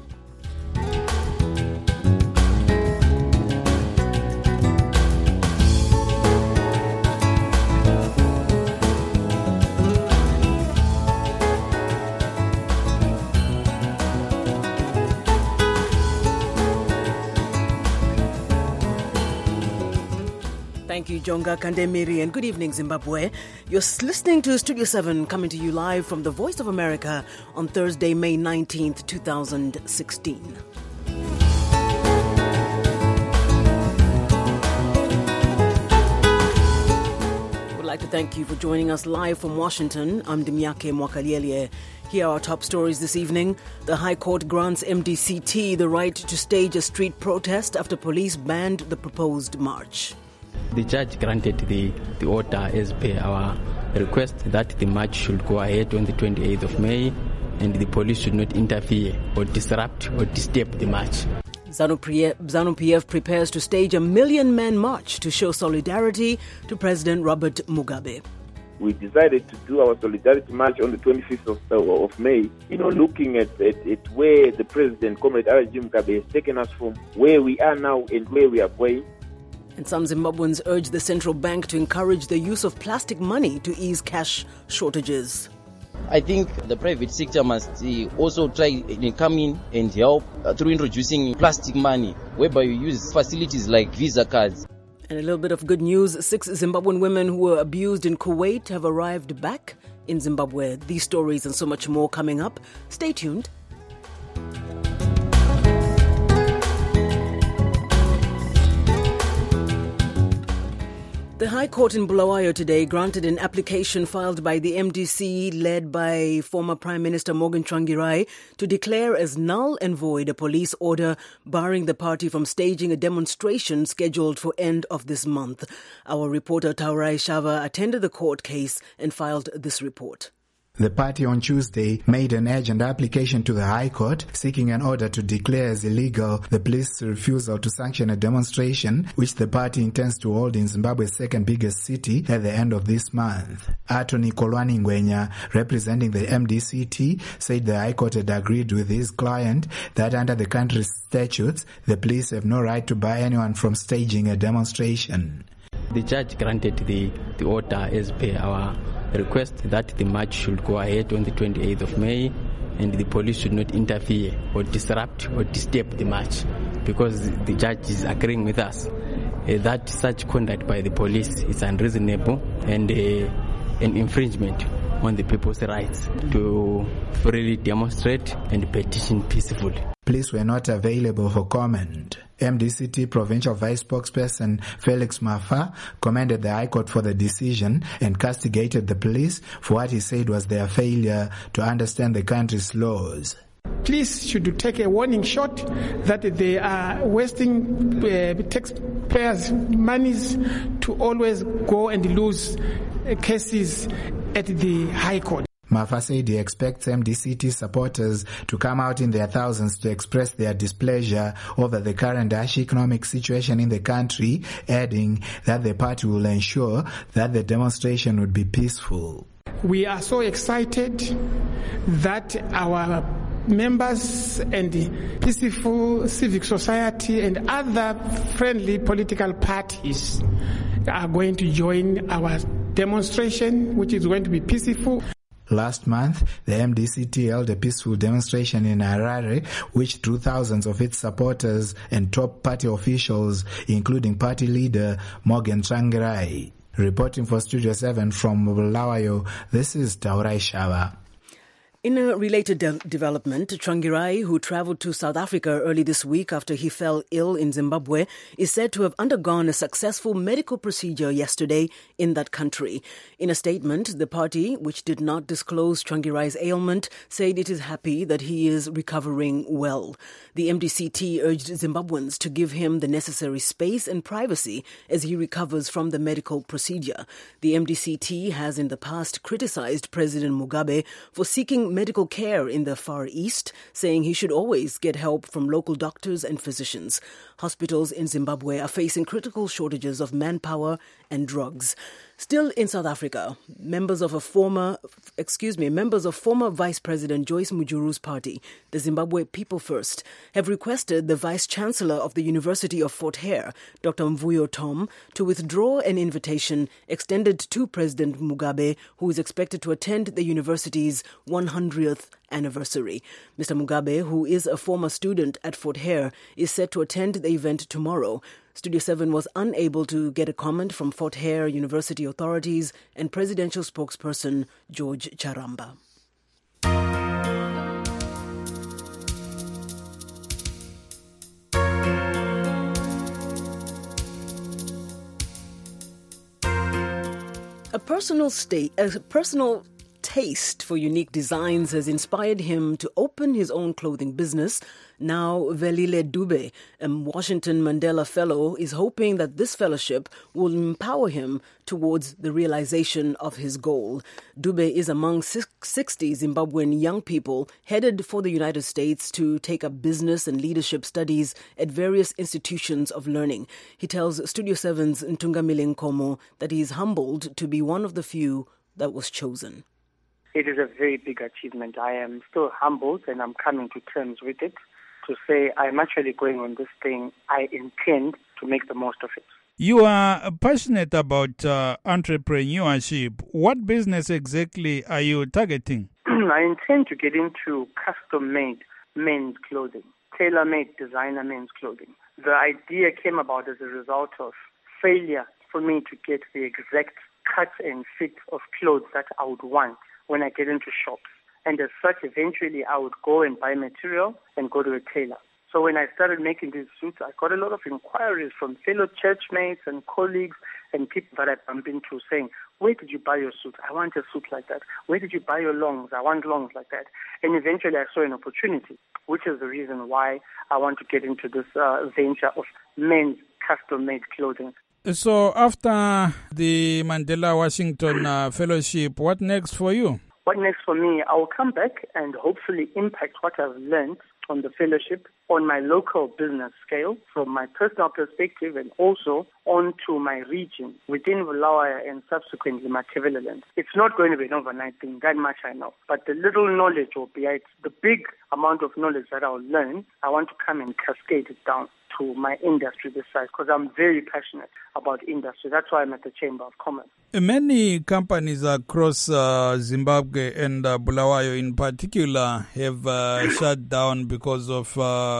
Thank you, Jonga Kandemiri, and good evening, Zimbabwe. You're listening to Studio 7, coming to you live from the Voice of America on Thursday, May 19th, 2016. We'd like to thank you for joining us live from Washington. I'm Dimyake Mwakaliele. Here are our top stories this evening. The High Court grants MDCT the right to stage a street protest after police banned the proposed march. The judge granted the order as per our request that the march should go ahead on the 28th of May and the police should not interfere or disrupt or disturb the march. ZANU-PF prepares to stage a 1 million-man march to show solidarity to President Robert Mugabe. We decided to do our solidarity march on the 25th of May, looking at where the President, Comrade R.G. Mugabe, has taken us from where we are now and where we are going. And some Zimbabweans urge the central bank to encourage the use of plastic money to ease cash shortages. I think the private sector must also try to come in and help through introducing plastic money, whereby you use facilities like Visa cards. And a little bit of good news. 6 Zimbabwean women who were abused in Kuwait have arrived back in Zimbabwe. These stories and so much more coming up. Stay tuned. The High Court in Bulawayo today granted an application filed by the MDC led by former Prime Minister Morgan Tsvangirai to declare as null and void a police order barring the party from staging a demonstration scheduled for end of this month. Our reporter Taurai Shava attended the court case and filed this report. The party on Tuesday made an urgent application to the High Court seeking an order to declare as illegal the police's refusal to sanction a demonstration which the party intends to hold in Zimbabwe's second biggest city at the end of this month. Attorney Kolwani Ngwenya, representing the MDCT, said the High Court had agreed with his client that under the country's statutes, the police have no right to bar anyone from staging a demonstration. The judge granted the order as per our request that the march should go ahead on the 28th of May and the police should not interfere or disrupt or disturb the march, because the judge is agreeing with us that such conduct by the police is unreasonable and an infringement on the people's rights to freely demonstrate and petition peacefully. Police were not available for comment. MDCT Provincial Vice Spokesperson Felix Mafa commended the High Court for the decision and castigated the police for what he said was their failure to understand the country's laws. Police should take a warning shot that they are wasting taxpayers' monies to always go and lose cases at the High Court. Mafa said he expects MDCT supporters to come out in their thousands to express their displeasure over the current harsh economic situation in the country, adding that the party will ensure that the demonstration would be peaceful. We are so excited that our members and the peaceful civic society and other friendly political parties are going to join our demonstration, which is going to be peaceful. Last month, the MDCT held a peaceful demonstration in Harare, which drew thousands of its supporters and top party officials, including party leader Morgan Tsvangirai. Reporting for Studio 7 from Bulawayo, this is Taurai Shava. In a related development, Tsvangirai, who travelled to South Africa early this week after he fell ill in Zimbabwe, is said to have undergone a successful medical procedure yesterday in that country. In a statement, the party, which did not disclose Tsvangirai's ailment, said it is happy that he is recovering well. The MDCT urged Zimbabweans to give him the necessary space and privacy as he recovers from the medical procedure. The MDCT has in the past criticised President Mugabe for seeking medical care in the Far East, saying he should always get help from local doctors and physicians. Hospitals in Zimbabwe are facing critical shortages of manpower and drugs. Still in South Africa, members of former Vice President Joyce Mujuru's party, the Zimbabwe People First, have requested the Vice Chancellor of the University of Fort Hare, Dr. Mvuyo Tom, to withdraw an invitation extended to President Mugabe, who is expected to attend the university's 100th anniversary. Mr. Mugabe, who is a former student at Fort Hare, is set to attend the event tomorrow. Studio 7 was unable to get a comment from Fort Hare University authorities and presidential spokesperson George Charamba. A personal taste for unique designs has inspired him to open his own clothing business. Now, Velile Dube, a Washington Mandela Fellow, is hoping that this fellowship will empower him towards the realization of his goal. Dube is among 60 Zimbabwean young people headed for the United States to take up business and leadership studies at various institutions of learning. He tells Studio 7's Ntungamile Nkomo that he is humbled to be one of the few that was chosen. It is a very big achievement. I am still humbled and I'm coming to terms with it to say I'm actually going on this thing. I intend to make the most of it. You are passionate about entrepreneurship. What business exactly are you targeting? I intend to get into custom-made men's clothing, tailor-made designer men's clothing. The idea came about as a result of failure for me to get the exact cut and fit of clothes that I would want when I get into shops. And as such, eventually I would go and buy material and go to a tailor. So when I started making these suits, I got a lot of inquiries from fellow churchmates and colleagues and people that I bump into saying, where did you buy your suit? I want a suit like that. Where did you buy your longs? I want longs like that. And eventually I saw an opportunity, which is the reason why I want to get into this venture of men's custom-made clothing. So after the Mandela Washington Fellowship, what next for you? What next for me? I will come back and hopefully impact what I've learned on the fellowship on my local business scale from my personal perspective and also onto my region within Bulawayo and subsequently Matabeleland. It's not going to be an overnight thing, that much I know. But the little knowledge or the big amount of knowledge that I'll learn, I want to come and cascade it down to my industry this side because I'm very passionate about industry. That's why I'm at the Chamber of Commerce. Many companies across Zimbabwe and Bulawayo in particular have shut down because of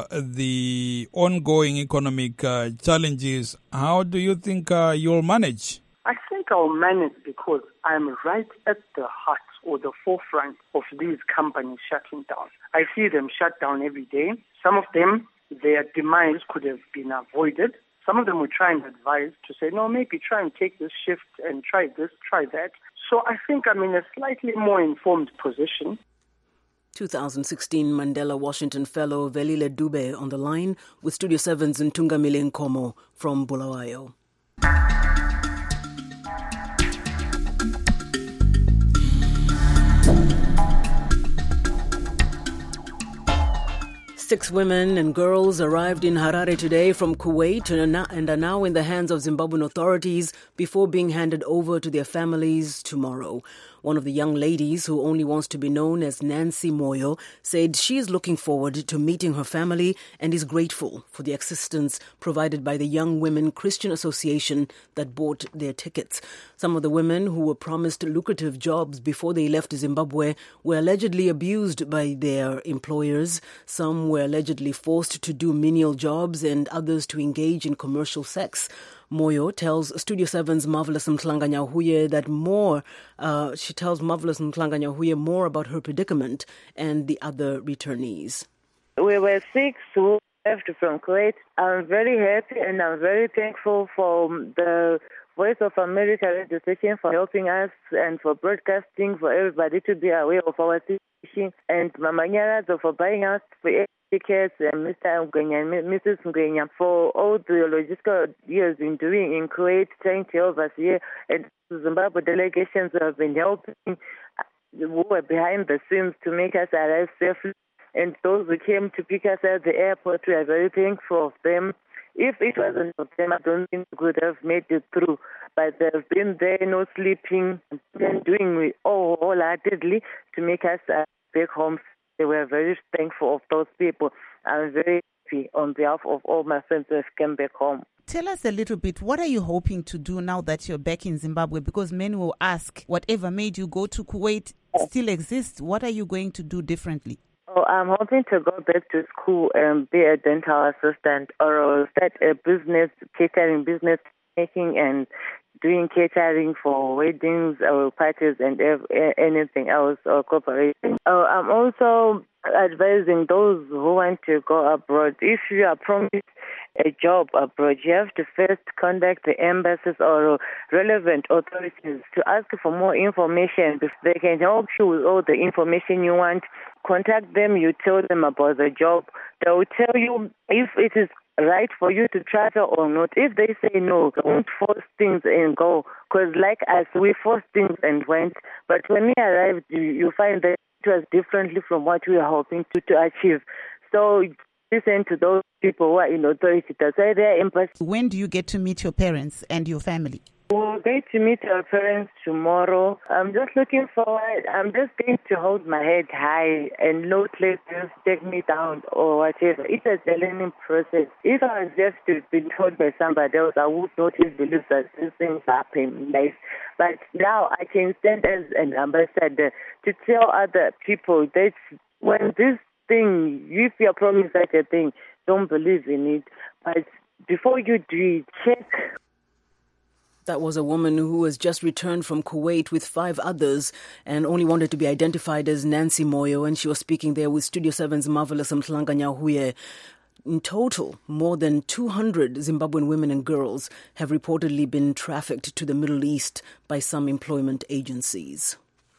the ongoing economic challenges. How do you think you'll manage? I think I'll manage because I'm right at the heart or the forefront of these companies shutting down. I see them shut down every day. Some of them, their demise could have been avoided. Some of them will try and advise to say, no, maybe try and take this shift and try this, try that. So I think I'm in a slightly more informed position. 2016 Mandela Washington Fellow Velile Dube on the line with Studio 7's Ntungamile Nkomo from Bulawayo. Six women and girls arrived in Harare today from Kuwait and are now in the hands of Zimbabwean authorities before being handed over to their families tomorrow. One of the young ladies, who only wants to be known as Nancy Moyo, said she is looking forward to meeting her family and is grateful for the assistance provided by the Young Women Christian Association that bought their tickets. Some of the women who were promised lucrative jobs before they left Zimbabwe were allegedly abused by their employers. Some were allegedly forced to do menial jobs and others to engage in commercial sex. Moyo tells Studio 7's Marvelous Mhlanga-Nyahuye that she tells Marvelous Mhlanga-Nyahuye more about her predicament and the other returnees. We were six who left from Kuwait. I'm very happy and I'm very thankful for the Voice of America radio station for helping us and for broadcasting for everybody to be aware of our situation, and Mama Nyarazo for buying us for tickets, and Mr. Ngwenya and Mrs. Ngwenya for all the logistical he has been doing in Kuwait, trying to help us here, and Zimbabwe delegations have been helping, who were behind the scenes to make us arrive safely, and those who came to pick us at the airport, we are very thankful of them. If it wasn't for them, I don't think we could have made it through. But they've been there, no sleeping, and doing it wholeheartedly to make us back home. They were very thankful of those people. I'm very happy on behalf of all my friends who have come back home. Tell us a little bit, what are you hoping to do now that you're back in Zimbabwe? Because many will ask, whatever made you go to Kuwait still exists. What are you going to do differently? Oh, I'm hoping to go back to school and be a dental assistant or start a business, catering business, making and doing catering for weddings or parties and anything else or corporation. I'm also advising those who want to go abroad. If you are promised a job abroad, you have to first contact the embassies or relevant authorities to ask for more information. If they can help you with all the information you want, contact them, you tell them about the job. They will tell you if it is right for you to travel or not. If they say no, don't force things and go. Because like us, we forced things and went. But when we arrived, you find that it was differently from what we were hoping to achieve. So listen to those people who are in authority. That's why they're embassy. When do you get to meet your parents and your family? We'll get to meet our parents tomorrow. I'm just looking forward. I'm just going to hold my head high and no places take me down or whatever. It's a learning process. If I was just to be told by somebody else, I would not believe that these things happen in life. But now I can stand as an ambassador to tell other people that when this thing, if you're promised such a thing, don't believe in it. But before you do it, check. That was a woman who has just returned from Kuwait with 5 others and only wanted to be identified as Nancy Moyo, and she was speaking there with Studio 7's Marvelous Mhlanga Nyahuye. In total, more than 200 Zimbabwean women and girls have reportedly been trafficked to the Middle East by some employment agencies.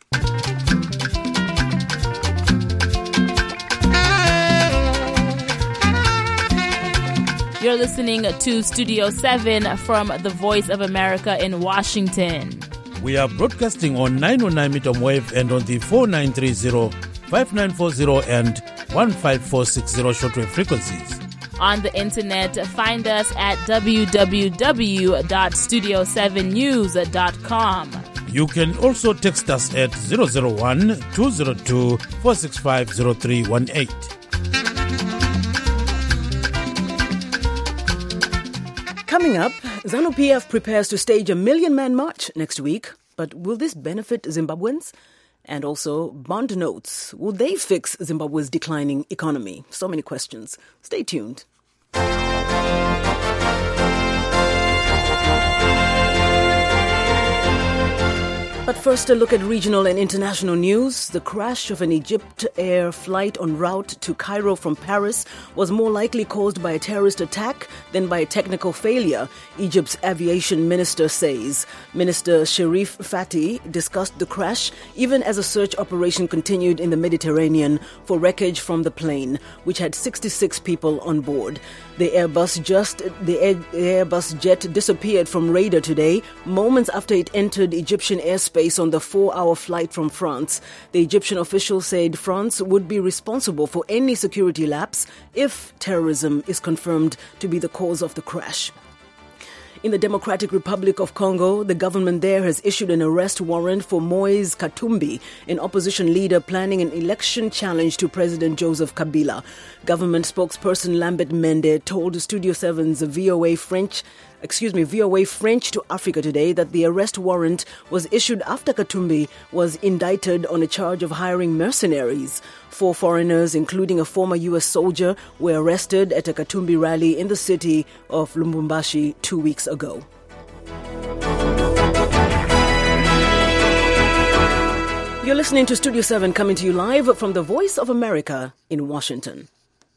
You're listening to Studio 7 from the Voice of America in Washington. We are broadcasting on 909 medium wave and on the 4930, 5940 and 15460 shortwave frequencies. On the internet, find us at www.studio7news.com. You can also text us at 001-202-465-0318. Coming up, ZANU-PF prepares to stage a million-man march next week. But will this benefit Zimbabweans? And also, bond notes. Will they fix Zimbabwe's declining economy? So many questions. Stay tuned. But first, a look at regional and international news. The crash of an Egypt Air flight en route to Cairo from Paris was more likely caused by a terrorist attack than by a technical failure, Egypt's aviation minister says. Minister Sherif Fatih discussed the crash even as a search operation continued in the Mediterranean for wreckage from the plane, which had 66 people on board. The Airbus jet disappeared from radar today, moments after it entered Egyptian airspace on the 4-hour flight from France. The Egyptian official said France would be responsible for any security lapse if terrorism is confirmed to be the cause of the crash. In the Democratic Republic of Congo, the government there has issued an arrest warrant for Moise Katumbi, an opposition leader planning an election challenge to President Joseph Kabila. Government spokesperson Lambert Mende told Studio 7's VOA French to Africa today that the arrest warrant was issued after Katumbi was indicted on a charge of hiring mercenaries. 4 foreigners, including a former U.S. soldier, were arrested at a Katumbi rally in the city of Lubumbashi 2 weeks ago. You're listening to Studio 7 coming to you live from the Voice of America in Washington.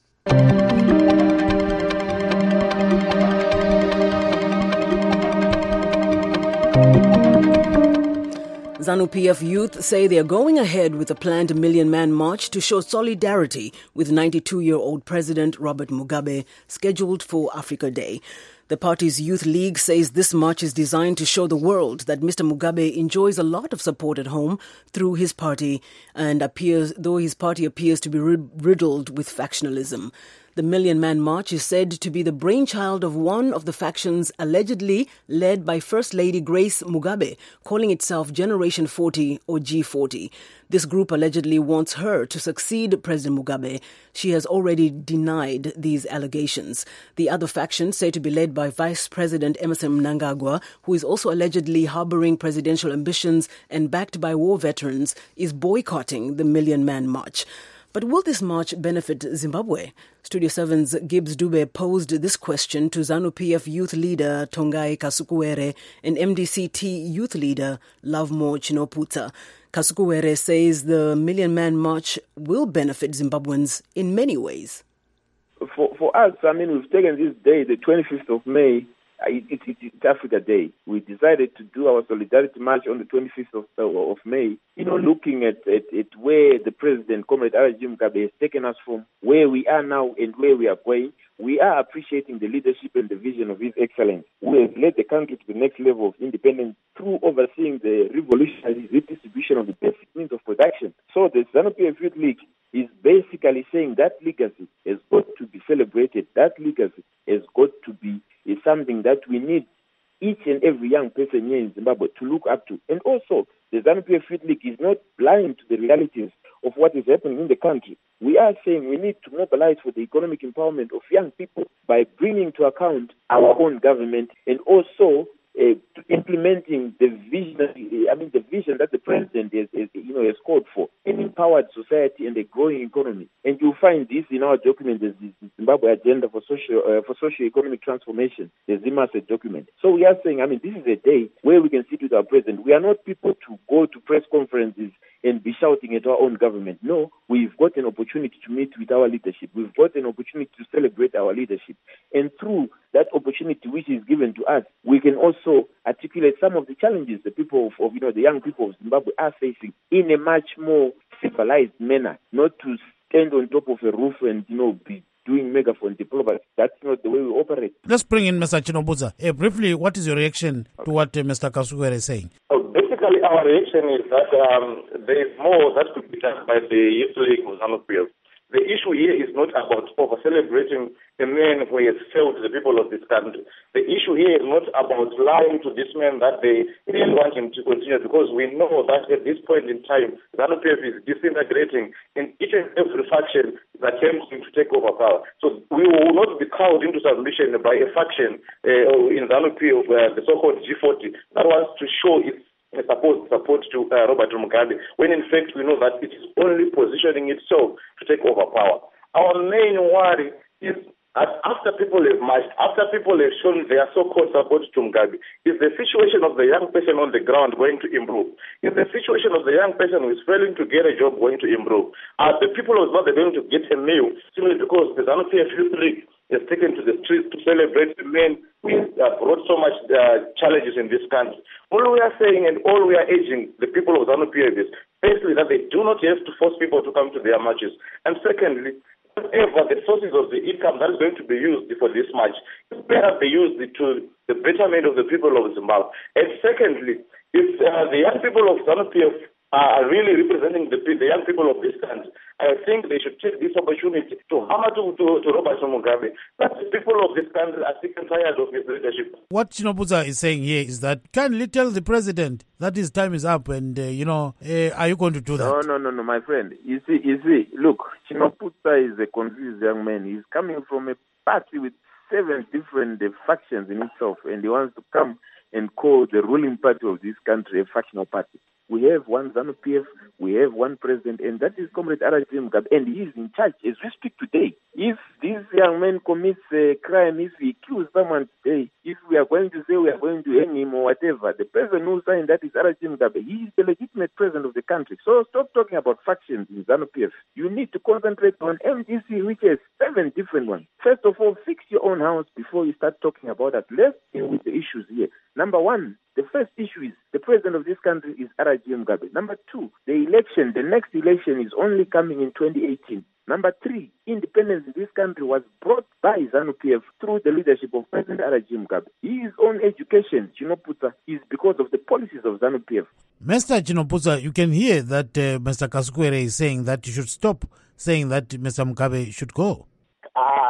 ZANU-PF youth say they are going ahead with a planned million-man march to show solidarity with 92-year-old President Robert Mugabe, scheduled for Africa Day. The party's youth league says this march is designed to show the world that Mr. Mugabe enjoys a lot of support at home through his party, and though his party appears to be riddled with factionalism. The Million Man March is said to be the brainchild of one of the factions allegedly led by First Lady Grace Mugabe, calling itself Generation 40 or G40. This group allegedly wants her to succeed President Mugabe. She has already denied these allegations. The other faction, said to be led by Vice President Emmerson Mnangagwa, who is also allegedly harboring presidential ambitions and backed by war veterans, is boycotting the Million Man March. But will this march benefit Zimbabwe? Studio 7's Gibbs Dube posed this question to ZANU-PF youth leader Tongai Kasukuwere and MDC-T youth leader Lovemore Chinoputsa. Kasukuwere says the Million Man March will benefit Zimbabweans in many ways. For us, we've taken this day, the 25th of May, it's Africa Day. We decided to do our solidarity march on the 25th of May, looking at where the president, Comrade R.G. Mugabe, has taken us from, where we are now and where we are going. We are appreciating the leadership and the vision of His Excellency, who has led the country to the next level of independence through overseeing the revolutionary redistribution of the basic means of production. So the ZANU-PF Youth League is basically saying that legacy has got to be celebrated. That legacy has got to be something that we need each and every young person here in Zimbabwe to look up to. And also, the ZANU-PF Youth League is not blind to the realities of what is happening in the country. We are saying we need to mobilize for the economic empowerment of young people by bringing to account our own government and also implementing the vision that the president has called for, an empowered society and a growing economy. And you'll find this in our document, the Zimbabwe Agenda for Socio-Economic Transformation, the ZIMASE document. So we are saying, this is a day where we can sit with our president. We are not people to go to press conferences and be shouting at our own government. No, we've got an opportunity to meet with our leadership. We've got an opportunity to celebrate our leadership. And through that opportunity which is given to us, we can also articulate some of the challenges the people of the young people of Zimbabwe are facing in a much more civilized manner, not to stand on top of a roof and, be doing megaphone diplomacy. That's not the way we operate. Let's bring in Mr. Chinoputsa. Briefly, what is your reaction to what Mr. Kasukuwere is saying? Basically, our reaction is that there is more that could be done by the Youth League of ZANU-PF. The issue here is not about over-celebrating a man who has failed the people of this country. The issue here is not about lying to this man that they really want him to continue, because we know that at this point in time, ZANU-PF is disintegrating in each and every faction that attempting to take over power. So we will not be cowed into submission by a faction in ZANU-PF, the so-called G40, that wants to show its supposed support to Robert Mugabe, when in fact we know that it is only positioning itself to take over power. Our main worry is that after people have marched, after people have shown their so-called support to Mugabe, is the situation of the young person on the ground going to improve? Is the situation of the young person who is failing to get a job going to improve? Are the people of Zimbabwe going to get a meal simply because the ZANU-PF Youth League has taken to the streets to celebrate the men who brought so much challenges in this country? All we are saying and all we are urging the people of ZANU-PF is, firstly, that they do not have to force people to come to their marches. And secondly, whatever the sources of the income that is going to be used for this march, it better be used to the betterment of the people of Zimbabwe. And secondly, if the young people of ZANU-PF are really representing the young people of this country, I think they should take this opportunity to hammer to Robert Mugabe that the people of this country are sick and tired of his leadership. What Chinoputsa is saying here is that, kindly tell the president that his time is up and, are you going to do that? No, my friend. You see, look, Chinoputsa is a confused young man. He's coming from a party with 7 different factions in itself, and he wants to come and call the ruling party of this country a factional party. We have one ZANU-PF, we have one president, and that is Comrade R.G. Mugabe, and he is in charge as we speak today. If this young man commits a crime, if he kills someone today, if we are going to say we are going to hang him or whatever, the president who signed that is R.G. Mugabe. He is the legitimate president of the country. So stop talking about factions in ZANU-PF. You need to concentrate on MDC, which has 7 different ones. First of all, fix your own house before you start talking about that. Let's deal with the issues here. Number 1, the first issue is the president of this country is R.G. Mugabe. Number 2, the next election is only coming in 2018. Number 3, independence in this country was brought by ZANU-PF through the leadership of President R.G. Mugabe. His own education, Chinoputsa, is because of the policies of ZANU-PF. Mr. Chinoputsa, you can hear that Mr. Kasukuwere is saying that you should stop saying that Mr. Mugabe should go.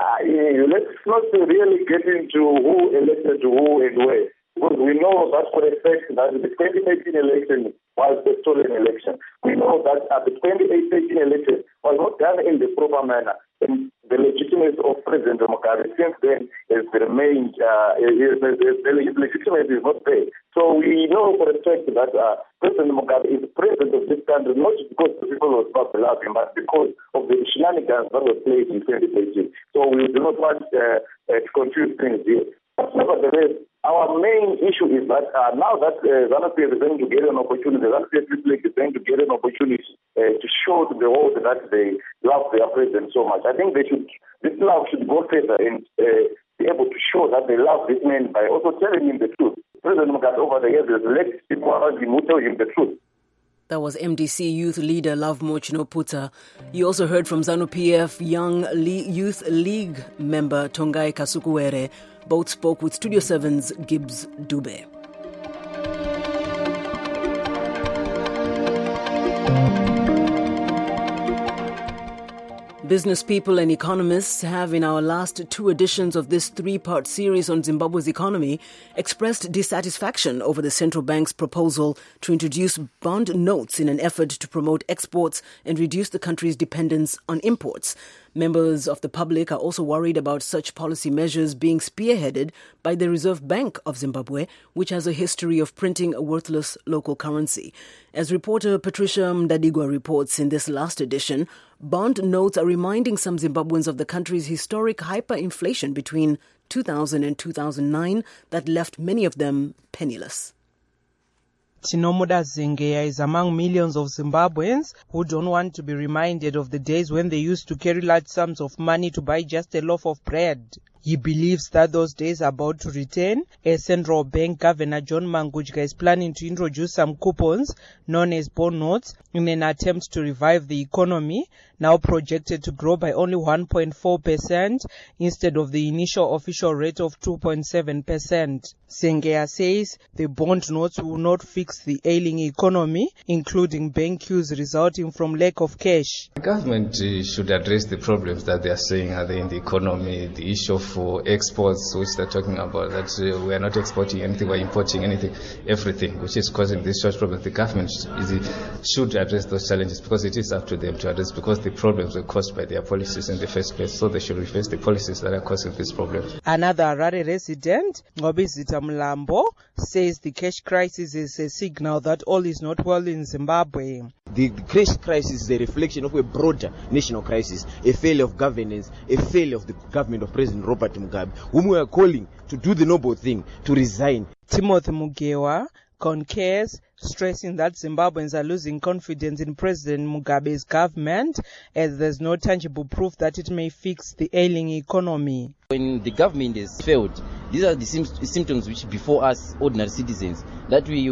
let's not really get into who elected who and where, because we know that for a fact that the 2018 election was a stolen election. We know that the 2018 election was not done in the proper manner. And the legitimacy of President Mugabe since then has remained, his legitimacy is not there. So we know for a fact that President Mugabe is the president of this country, not because the people of Zimbabwe love him, but because of the shenanigans that were played in 2018. So we do not want to confuse things here. Nevertheless, our main issue is that now that ZANU-PF is going to get an opportunity, ZANU-PF is going to get an opportunity to show to the world that they love their president so much. I think this love should go further and be able to show that they love this man by also telling him the truth. President Mugabe over the years has let people around him who tell him the truth. That was MDC youth leader Lovemore Chinoputsa. You also heard from ZANU-PF Young Youth League member Tongai Kasukuwere. Both spoke with Studio 7's Gibbs Dube. Business people and economists have, in our last two editions of this three-part series on Zimbabwe's economy, expressed dissatisfaction over the central bank's proposal to introduce bond notes in an effort to promote exports and reduce the country's dependence on imports. Members of the public are also worried about such policy measures being spearheaded by the Reserve Bank of Zimbabwe, which has a history of printing a worthless local currency. As reporter Patricia Mdadigwa reports in this last edition, bond notes are reminding some Zimbabweans of the country's historic hyperinflation between 2000 and 2009 that left many of them penniless. Tinomuda Zengeya is among millions of Zimbabweans who don't want to be reminded of the days when they used to carry large sums of money to buy just a loaf of bread. He believes that those days are about to return, as Central Bank Governor John Mangudya is planning to introduce some coupons known as bond notes in an attempt to revive the economy, now projected to grow by only 1.4% instead of the initial official rate of 2.7%. Sengeya says the bond notes will not fix the ailing economy, including bank queues resulting from lack of cash. The government should address the problems that they are saying are there in the economy, the issue of exports, which they're talking about, that we are not exporting anything, we're importing everything, which is causing these short problems. The government should address those challenges because it is up to them to address, because the problems were caused by their policies in the first place, so they should reverse the policies that are causing these problems. Another Harare resident, Ngobizita Mlambo, says the cash crisis is a signal that all is not well in Zimbabwe. The cash crisis is a reflection of a broader national crisis, a failure of governance, a failure of the government of President Robert Mugabe, whom we are calling to do the noble thing, to resign. Timothy Mugewa concurs, stressing that Zimbabweans are losing confidence in President Mugabe's government, as there's no tangible proof that it may fix the ailing economy. When the government has failed, these are the symptoms which before us ordinary citizens, that we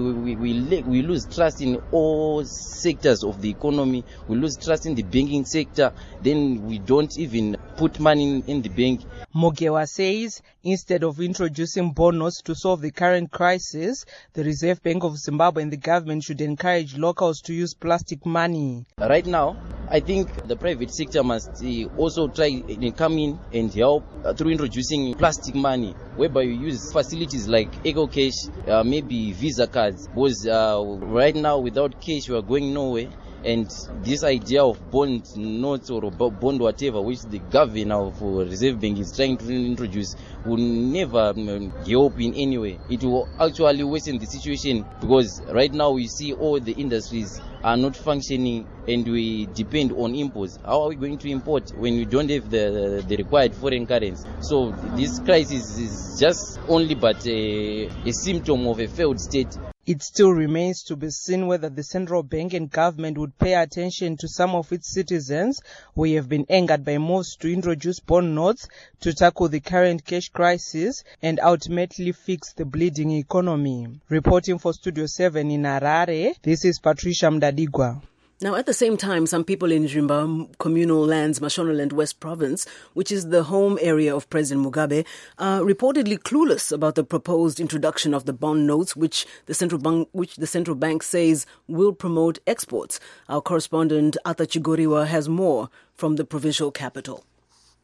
lose trust in all sectors of the economy, we lose trust in the banking sector, then we don't even put money in the bank. Mugewa says instead of introducing bond notes to solve the current crisis, the Reserve Bank of Zimbabwe and the government should encourage locals to use plastic money. Right now, I think the private sector must also try and come in and help through introducing plastic money, whereby you use facilities like Eco Cash, maybe Visa cards, because right now without cash we are going nowhere. And this idea of bond notes or bond whatever, which the governor of Reserve Bank is trying to introduce, will never help in any way. It will actually worsen the situation, because right now we see all the industries are not functioning and we depend on imports. How are we going to import when we don't have the required foreign currency? So this crisis is just only but a symptom of a failed state. It still remains to be seen whether the central bank and government would pay attention to some of its citizens who have been angered by moves to introduce bond notes to tackle the current cash crisis and ultimately fix the bleeding economy. Reporting for Studio 7 in Harare, this is Patricia Mdadigwa. Now, at the same time, some people in Jimba communal lands, Mashonaland West Province, which is the home area of President Mugabe, are reportedly clueless about the proposed introduction of the bond notes, which the central bank says will promote exports. Our correspondent Arthur Chigoriwa has more from the provincial capital.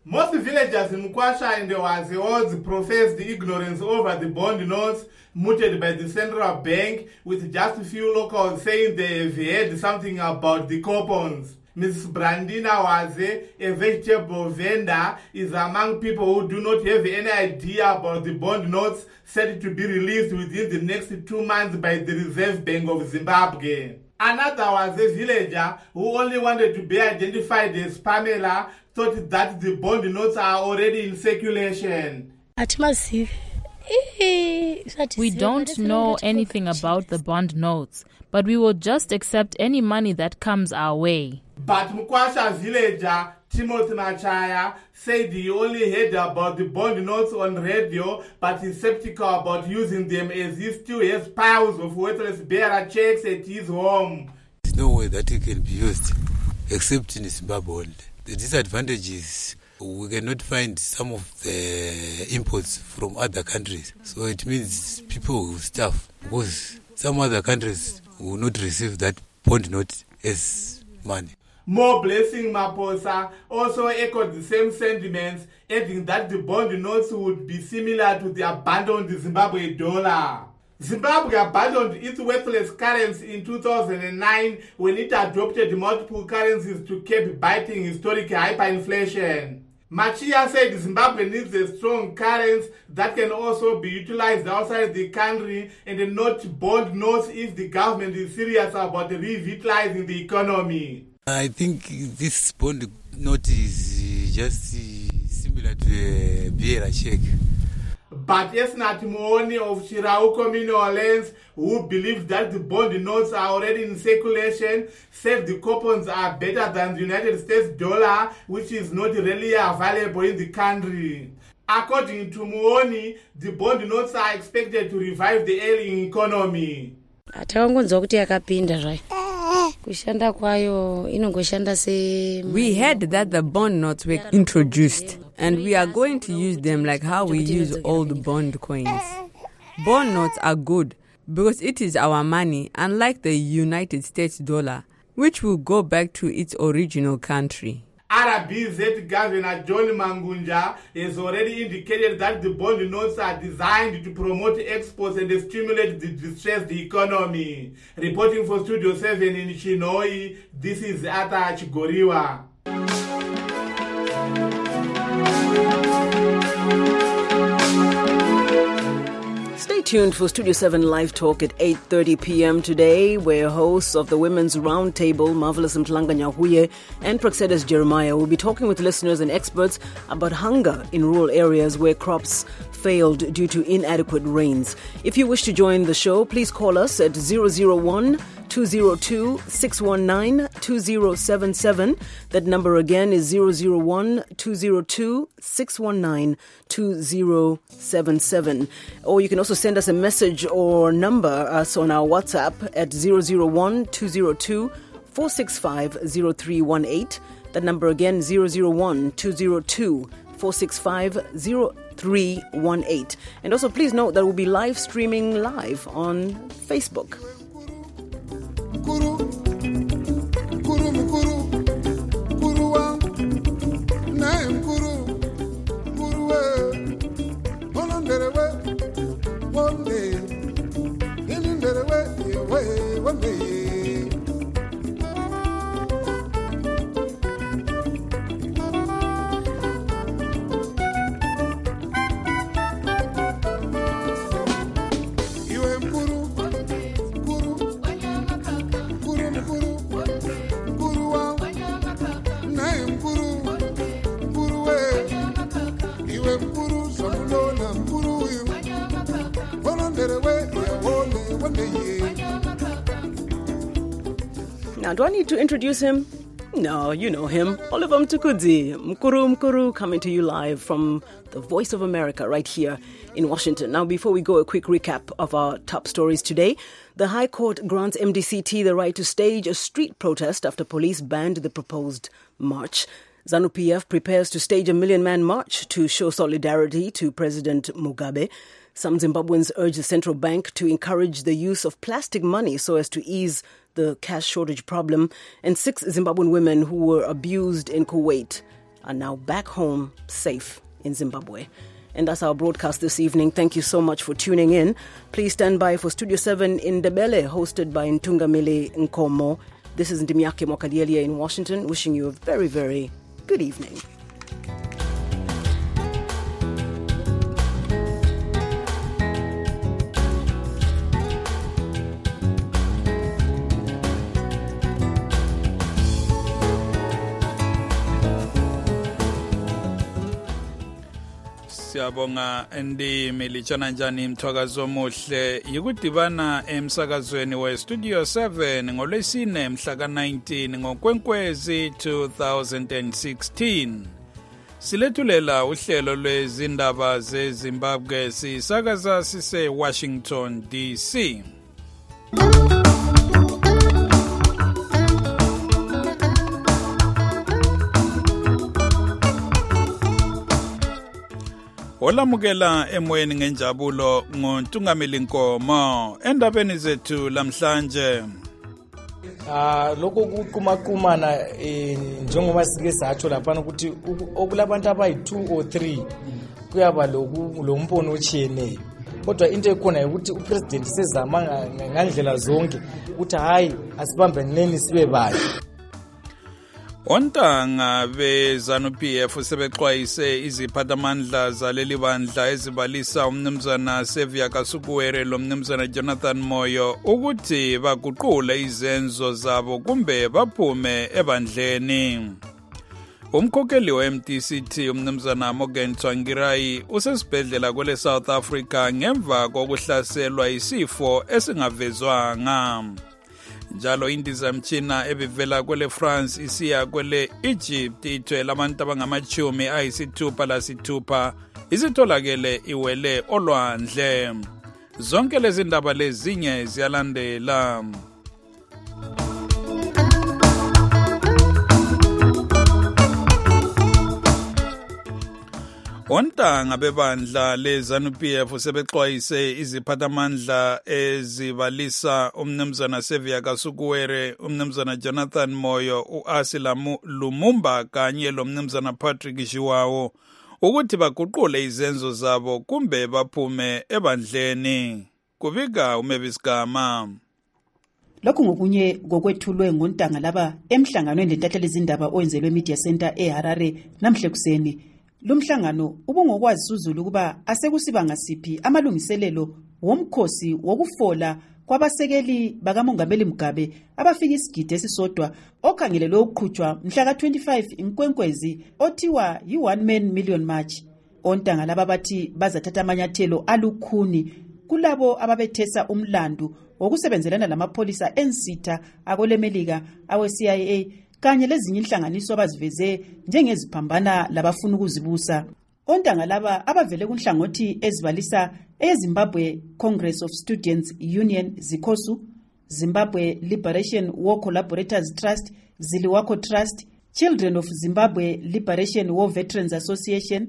Most villagers in Mukwasha and the Wazios professed ignorance over the bond notes mooted by the central bank, with just a few locals saying they have heard something about the coupons. Mrs. Brandina Waze, a vegetable vendor, is among people who do not have any idea about the bond notes said to be released within the next 2 months by the Reserve Bank of Zimbabwe. Another was a villager who only wanted to be identified as Pamela, thought that the bond notes are already in circulation. We don't know anything about the bond notes, but we will just accept any money that comes our way. But Mukwasha villager Timothy Machaya said he only heard about the bond notes on radio, but is skeptical about using them as he still has piles of worthless bearer checks at his home. There's no way that it can be used except in Zimbabwe. The disadvantage is we cannot find some of the imports from other countries. So it means people will starve because some other countries will not receive that bond note as money. More Blessing Maposa also echoed the same sentiments, adding that the bond notes would be similar to the abandoned Zimbabwe dollar. Zimbabwe abandoned its worthless currency in 2009 when it adopted multiple currencies to keep biting historic hyperinflation. Machia said Zimbabwe needs a strong currency that can also be utilized outside the country and not bond notes if the government is serious about revitalizing the economy. I think this bond note is just similar to a bearer check. But Esnat Mooni of Shirau Communal Lands, who believes that the bond notes are already in circulation, said the coupons are better than the United States dollar, which is not really available in the country. According to Mooni, the bond notes are expected to revive the ailing economy. We heard that the bond notes were introduced, and we are going to use them like how we use old bond coins. Bond notes are good because it is our money, unlike the United States dollar, which will go back to its original country. RBZ Governor John Mangunja has already indicated that the bond notes are designed to promote exports and stimulate the distressed economy. Reporting for Studio 7 in Chinoi, this is Ata Chigoriwa. Stay tuned for Studio 7 Live Talk at 8:30 p.m. today, where hosts of the Women's Roundtable, Marvelous Mtlanga Nyahuye and Praxedes Jeremiah, will be talking with listeners and experts about hunger in rural areas where crops failed due to inadequate rains. If you wish to join the show, please call us at 001-202-619-2077. That number again is 001-202-619-2077. Or you can also send us a message or number us on our WhatsApp at 001-202-465-0318. That number again, 001-202-465-0318. And also please note that we'll be live streaming live on Facebook. Now, do I need to introduce him? No, you know him. Oliver Mtukudzi, Mkuru, coming to you live from the Voice of America right here in Washington. Now, before we go, a quick recap of our top stories today. The High Court grants MDCT the right to stage a street protest after police banned the proposed march. ZANU-PF prepares to stage a million-man march to show solidarity to President Mugabe. Some Zimbabweans urge the central bank to encourage the use of plastic money so as to ease the cash shortage problem. And 6 Zimbabwean women who were abused in Kuwait are now back home safe in Zimbabwe. And that's our broadcast this evening. Thank you so much for tuning in. Please stand by for Studio 7 in Ndebele, hosted by Ntungamile Nkomo. This is Ndimiake Mokalielia in Washington, wishing you a very, very good evening. Siyabonga Ndimilichana njani mthwakazo omuhle yikudibana emsakazweni we Studio 7 ngolwesine mhla ka-19 ngoKwenkwezi 2016. Silethulela uhlelo lwezindaba zeZimbabwe sisakaza sise Washington DC. Olamukela emoyeni ngenjabulo ngoNtungamili Nkomo endabeni zethu lamhlanje. Lokho kuqumakumana njengoba sike satsho lapha ukuthi okulabantu abayi2 or 3 kuyaba lo mpono otshiyeneyo. Kodwa into ekhona ukuthi upresident sezama ngandlela zonke ukuthi hayi asibambeneni sibe bayi. Ontanga beZANU-PF sebexwayise iziphathamandla zaleli bandla ezibalisa umnumzana Sevia Kasukuwere lo mnumzana Jonathan Moyo ukuthi baguqule izenzo zabo kumbe baphume ebandleni. Umkhokheli we-MDCT umnumzana Morgan Tsvangirai usesibhedlela kwele South Africa ngemva kokuhlaselwa isifo esingavezwanga. Njalo indizamtshina ebivela kwele France isiya kwele Egypt ithwele abantu abangamachumi ayisithupha lasithupha isitholakele iwele olwandle. Zonke lezi ndaba lezinye ziyalandela. Ontanga bebandla leZANU-PF sebexwayise iziphathamandla ezibalisa umnumzana Sevia Kasukuwere, umnumzana Jonathan Moyo, uAsila Lumumba kanye lo mnumzana Patrick Shiwawo ukuthi baguqule izenzo zabo kumbe baphume ebandleni. Kubika uMebisigama. Lokhu ngokunye ngokwethulwe ngontanga laba emhlanganweni lentatheleli izindaba owenzelwe Media Center eHarare namhle kuseni. Lumhlangano ubungokwazi uZulu kuba asekusiba ngasiphi amalungiselelo womkhosi wokufola kwabasekeli bakaMongameli Mugabe abafika isigidi esisodwa okhangelelwe ukuqhutshwa mhla ka-25 inkwenkwezi othiwa yi-1 Man Million March. Ontanga laba bathi bazathatha amanyathelo alukhuni kulabo ababethesa umlandu wokusebenzelana lamapholisa ensitha akolemelika awe-CIA kanye lezinye inhlanganiso abaziveze njengeziphambana labafuna ukuzibusa. Ontanga laba abavele kunhlangothi ezibalisa eZimbabwe Congress of Students Union ZICOSU, Zimbabwe Liberation War Collaborators Trust ZILIWACO Trust, Children of Zimbabwe Liberation War Veterans Association,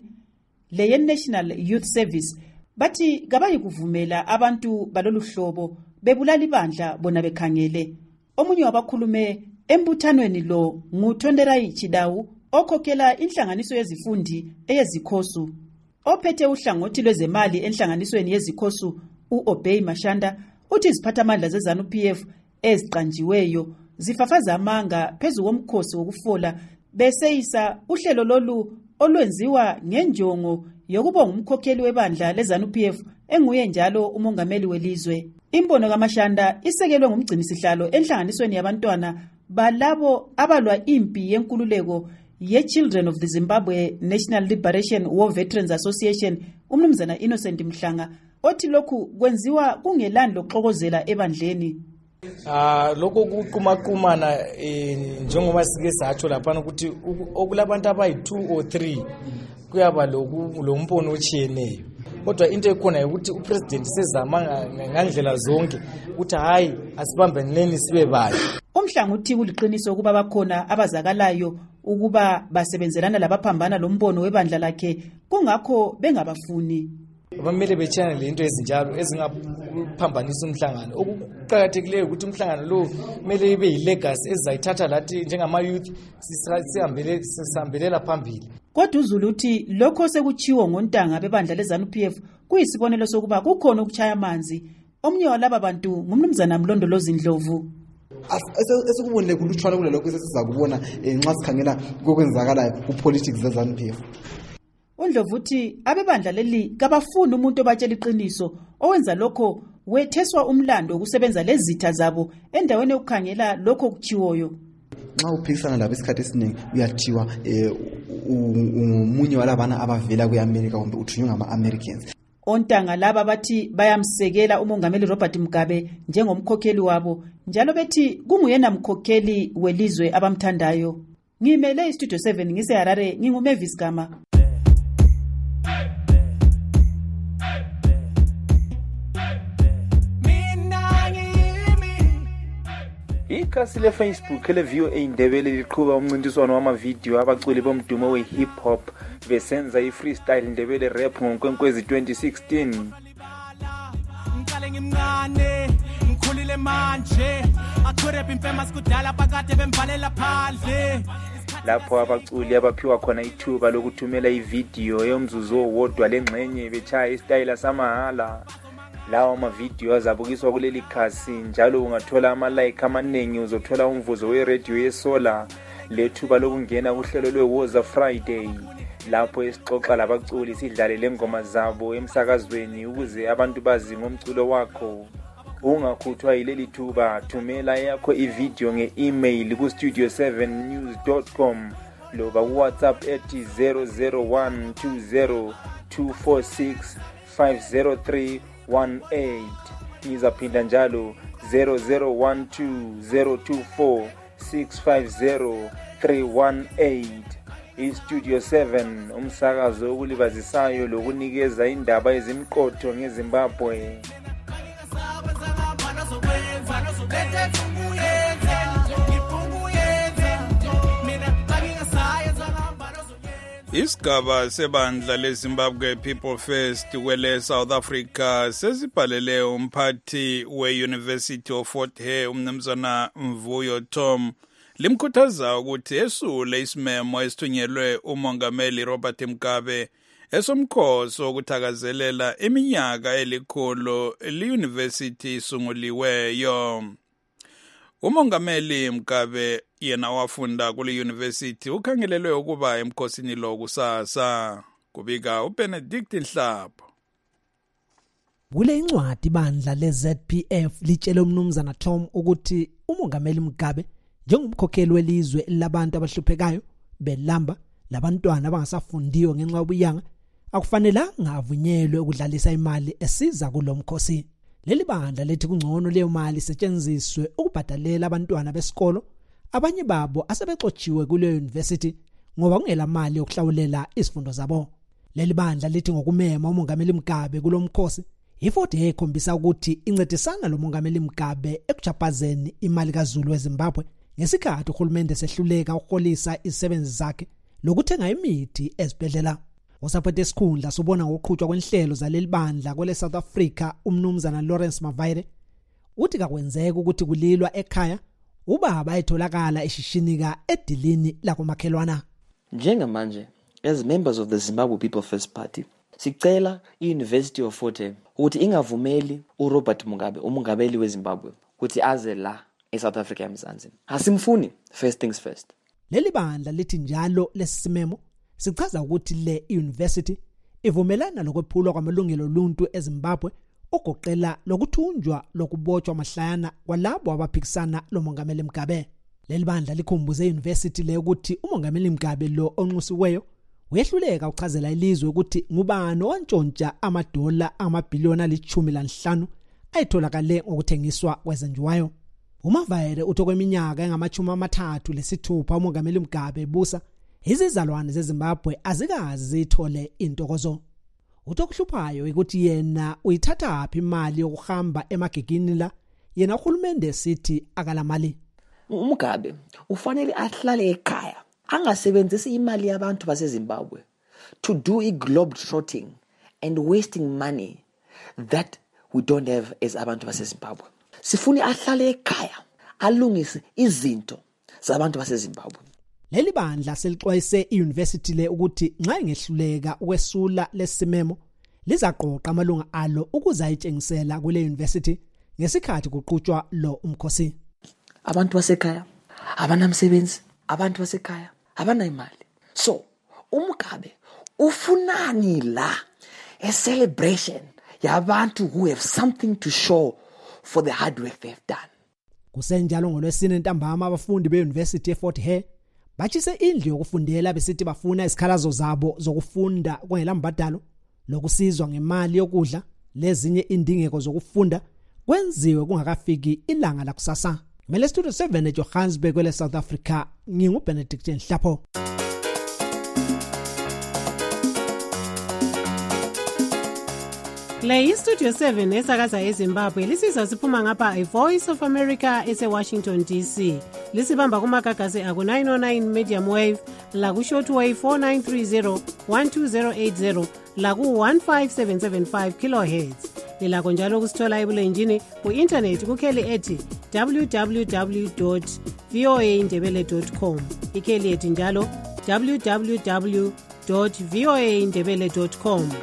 le National Youth Service bathi kabayi kuvumela abantu balolu hlobo bebulala ibandla bona bekhangele. Omunye wabakhulume embuthanweni lo nguThonderayi Chidawu okhokhela inhlanganiso yezifundi eyezikhosu. Ophethe uhlangothi lwezemali enhlanganisweni yezikhosu uObey Mashanda uthi iziphathamandla zeZANU-PF eziqanjiweyo zifafaza amanga phezu komkhosi wokufola beseyisa uhlelo lolu olwenziwa ngenjongo yokubonga umkhokheli webandla leZANU-PF enguye njalo umongameli welizwe. Imbono kaMashanda isekelwe ngumgcinisihlalo enhlanganisweni yabantwana balabo abalwa impi yenkululeko ye-Children of the Zimbabwe National Liberation War Veterans Association umnumzana Innocent Mhlanga othi lokhu kwenziwa kungelani lokuxokozela ebandleni. Lokho kuqumakumana njengoba sike satsho lapha ukuthi okulabantu abayi2 or 3 kuyaba lo mpono otshiyeneyo. Kodwa into ekhona ukuthi upresident sezama ngandlela zonke ukuthi hayi asibambeneni sibe bayi. Umhlanga uthi kuliqiniso ukuba bakhona abazakalayo ukuba basebenzelana labaphambana lombono webandla lakhe kungakho bengabafuni. abamele betshana lento ezinjalo ezingaphambanisa umhlangano. Okuqakathekileyo ukuthi umhlangano lo kumele ibe yilegacy ezizayithatha lathi njengama-youth sihambelela phambili. Kodwa uZulu uthi lokho sekuchiwo ngontanga bebandla leZANU-PF kuyisibonelo sokuba kukhona ukuchaya amanzi. Omnye walaba bantu ngumnumzana Mlondolozi Ndlovu. Esikubonile kulutshwana kule lokho esisiza kubona nxa sikhangela kokwenzakalayo kupolitics zeZANU-PF. uNdlovu uthi abebandla leli kabafuni umuntu obatshela iqiniso owenza lokho wetheswa umlando wokusebenza lezitha zabo endaweni yokukhangela lokho okuchiwoyo. Nxa uphikisana labo isikhathi esiningi uyathiwa umunye walabana abavela kweAmerica kumbe uthunywe ngama-Americans. Ontanga laba bathi bayamsekela umongameli Robert Mugabe njengomkhokheli wabo njalo bethi kunguyena mkhokheli welizwe abamthandayo. Ngimele iStudio 7 ngiseHarare nginguMavis Gama. Ikhasi le-Facebook le-VOA Indebele liqhuba umncintiswano wamavidiyo abaculi bomdumo we-hip hop besenza i-freestyle Ndebele rap ngoNkwenkwezi 2016. Ngikhulile manje akurep infamous kudala phakade bemvalela phandle. Lapho abaculi abaphiwa khona ithuba lokuthumela ividiyo yomzuzu owodwa lengxenye bechaya istyle samahala. Lawa amavidiyo azabukiswa kuleli khasi njalo ungathola ama-like amaningi, uzothola umvuzo we-radio yesola lethuba lokungena kuhlelo lwe-Woza Friday lapho esixoxa labaculi sidlale lengoma zabo emsakazweni ukuze abantu bazi ngomculo wakho. Ungakhuthwa yileli thuba, thumela yakho ividiyo nge-email ku-studio7news.com loba ku-WhatsApp ethi 0012024650318. Ngizaphinda njalo 0012024650318. iStudio 7 umsakazo okulibazisayo lokunikeza indaba ezimqotho ngeZimbabwe. Isigaba sebandla leZimbabwe People First kwele South Africa sesibhalele umphathi we-University of Fort Hare umnumzana Mvuyo Tom limkhuthaza ukuthi esule isimemo esithunyelwe umongameli Robert Mugabe esomkhosi wokuthakazelela iminyaka elikhulu li-university isunguliweyo. Umongameli Mugabe yena wafunda kule university ukhangelelwe ukuba emkhosini lo kusasa. Kubika uBenedict Nhlapho. Kule incwadi bandla leZPF litshela umnumzana Tom ukuthi umongameli Mugabe njengomkhokheli welizwe labantu abahluphekayo belamba labantwana abangasafundiyo ngenxa yobuyanga akufanelanga avunyelwe ukudlalisa imali esiza kulomkhosi. Leli bandla lethi kungcono leyo mali isetshenziswe ukubhadalela abantwana besikolo abanye babo asebexotshiwe kule university ngoba kungela mali yokuhlawulela izifundo zabo. Leli bandla lithi ngokumema umongameli Mugabe kulomkhosi iFort Hare ikhombisa ukuthi incedisana lo mongameli Mugabe ekuchapazeni imali kaZulu weZimbabwe ngesikhathi uhulumende sehluleka ukuholisa izisebenzi zakhe lokuthenga imithi ezibhedlela. Usaphethe isikhundla sobona ngokuqhutshwa kwenhlelo zaleli bandla kwele South Africa umnumzana Lawrence Mavaire uthi kakwenzeka ukuthi kulilwa ekhaya ubaba etholakala eshishinika edilini lakomakhelwana. Njengamanje as members of the Zimbabwe People First Party sicela i-University of Fort Hare ukuthi ingavumeli uRobert Mugabe umongameli weZimbabwe ukuthi aze la eSouth Africa emzansi. Asimfuni, first things first. Leli bandla lithi njalo lesimemo sichaza ukuthi le university ivumelana lokwephulwa kwamalungelo oluntu eZimbabwe ogoqela lokuthunjwa lokubotshwa amahlayana kwalabo abaphikisana lo mongameli Mugabe. Leli bandla likhumbuze i-university le ukuthi umongameli Mugabe lo onxusiweyo uyehluleka ukuchazela ilizwe ukuthi ngubani owantshontsha amadola amabhiliyoni ali-15 ayitholakale ngokuthengiswa kwezenjiwayo. uMavaire uthi kweminyaka engama-36 umongameli Mugabe ebusa izizalwane zeZimbabwe azikazi zithole intokozo. Uthi okuhluphayo ukuthi yena uyithatha phi imali yokuhamba emagegini la yena uhulumende sithi akala mali. uMugabe ufanele ahlale ekhaya angasebenzisi imali yabantu baseZimbabwe to do i-globe trotting and wasting money that we don't have as abantu baseZimbabwe. Sifuni ahlale ekhaya alungise izinto zabantu baseZimbabwe. Leli bandla selixwayise iuniversity le ukuthi nxa ingehluleka ukwesula lesimemo lizaqoqa amalunga alo ukuze ayitshengisela kule university ngesikhathi kuqhutshwa lo umkhosi. Abantu basekhaya abanamsebenzi, abantu basekhaya abanayimali. So uMugabe ufunani la a celebration yabantu who have something to show for the hard work they've done. Kusenjalo ngolwesine ntambama abafundi beuniversity eFort Hare bachise indlu yokufundela besithi bafuna isikhalazo zabo zokufunda kwengela mbadalo lokusizwa ngemali yokudla lezinye indingeko zokufunda kwenziwe kungakafiki ilanga la kusasa. Mele Studio 7 eJohannesburg kwele South Africa, nginguBenedict Nhlapho. Le Studio 7 esakaza eZimbabwe lisizwa siphuma ngapha iVoice of America eseWashington DC. Lisibamba kumagagasi aku 909 medium wave, la ku shortwave 4930 12080, la ku 15775 kilohertz. Lilakho njalo kusithola ebulenjini ku internet kukheli ethi www.voaindebele.com. Ikheli ethi njalo www.voaindebele.com.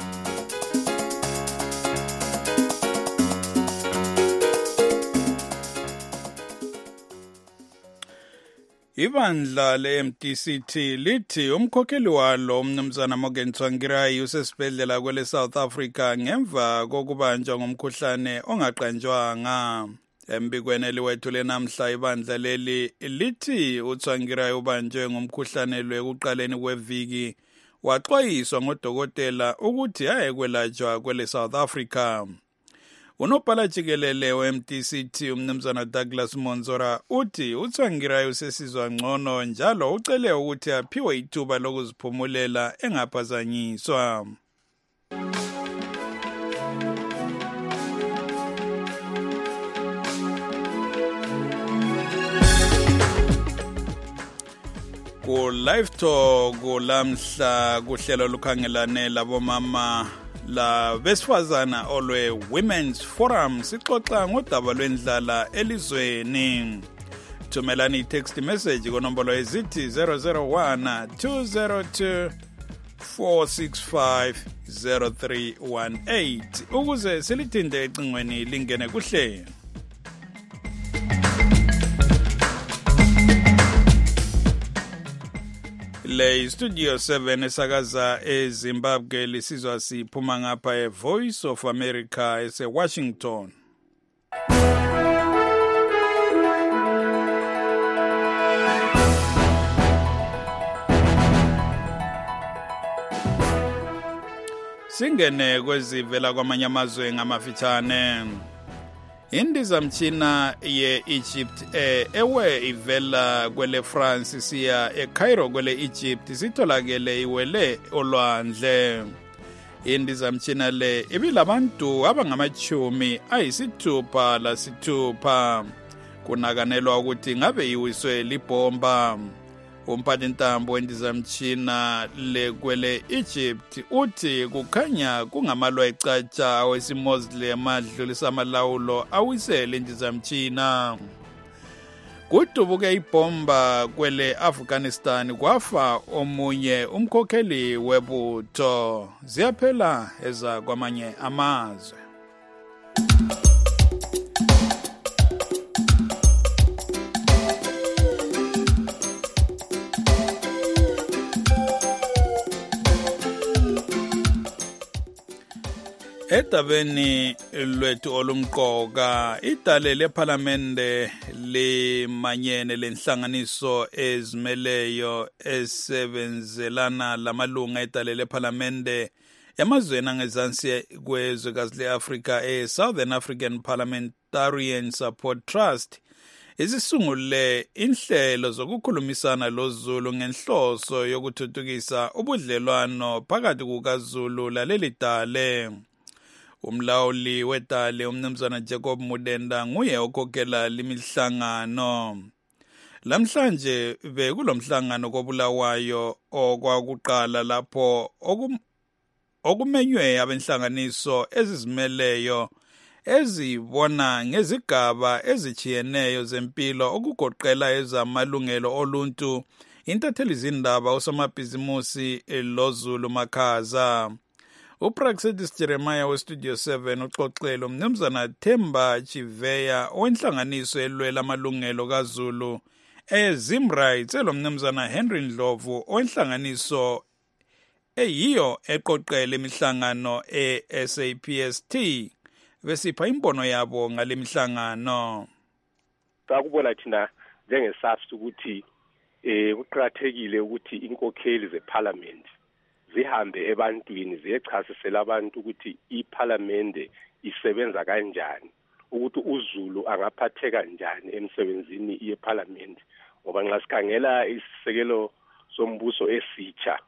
Ibandla le-MDCT lithi umkhokheli walo umnumzana Morgan Tsvangirai usesibhedlela kwele South Africa ngemva kokubanjwa ngomkhuhlane ongaqanjwanga. Embikweni eliwethule namhla ibandla leli lithi uTsvangirai ubanjwe ngomkhuhlane lwekuqaleni kweviki waxwayiswa ngodokotela ukuthi ayekwelatshwa kwele South Africa. Unobhala jikelele we-MDCT umnumzana Douglas Monzora uthi uTsvangirai usesizwa ngcono njalo ucele ukuthi aphiwe ithuba lokuziphumulela engaphazanyiswa. Ku live talk lamhla kuhlelo lukhangelane labomama la besifazana olwe Women's Forum sixoxa ngodaba lwendlala elizweni. Thumelani text message konombolo ezithi 001 202 465 0318 ukuze silithinde ecingweni lingene kuhle. Le Studio 7 esakaza eZimbabwe lisizwa siphuma ngapha eVoice of America eseWashington. Singene kwezivela kwamanye amazwe ngamafitshane. Indizamtshina ye-Egypt ewe ivela kwele France siya eCairo kwele Egypt sitholakele iwele olwandle. Indizamtshina le ibilabantu abangamachumi ayisithupha lasithupha. Kunakanelwa ukuthi ngabe iwiswe libomba. Umphathintambo wendizamtshina le kwele Egypt uthi kukhanya kungamalwa ecatsha wesimoslim adlulisa amalawulo awisele indizamtshina. Kudubuke ibomba kwele Afghanistan kwafa omunye umkhokheli webutho. Ziyaphela eza kwamanye amazwe. Edabeni lwethu olumqoka idale leParliamente limanyene lenhlanganiso ezimeleyo esebenzelana lamalunga edale leParliamente yamazweni angezansi kwezwekazi leAfrika Southern African Parliamentarian Support Trust izisungule inhlelo zokukhulumisana loZulu ngenhloso yokuthuthukisa ubudlelwano phakathi kukaZulu laleli dale. Umlawuli wedale umnumzana Jacob Mudenda nguye okhokhela limihlangano. Lamhlanje bekulomhlangano kobulawayo okwakuqala lapho okumenywe abenhlanganiso ezizimeleyo ezibona ngezigaba ezijiyeneyo zempilo okugoqela ezamalungelo oluntu, intatheli zindaba usomabhizimusi loZulu Makhaza. Upraxedis Jeremiah weStudio 7 uxoxele umnumzana Themba Chiveya wenhlanganiso elwela amalungelo kaZulu eZimrights elomnumzana Henry Ndlovu wenhlanganiso eyiyo eqoqele imihlangano eSAPST besipha imbono yabo ngale mihlangano. Sakubona thina njengeSAPS ukuthi kuqhakathekile ukuthi inkokheli zeParliament zihambe ebantwini ziyechasisela abantu ukuthi iParliament isebenza kanjani, ukuthi uZulu angaphatheka kanjani emsebenzini yeParliament. Ngoba nxa sikhangela isisekelo sombuso esitsha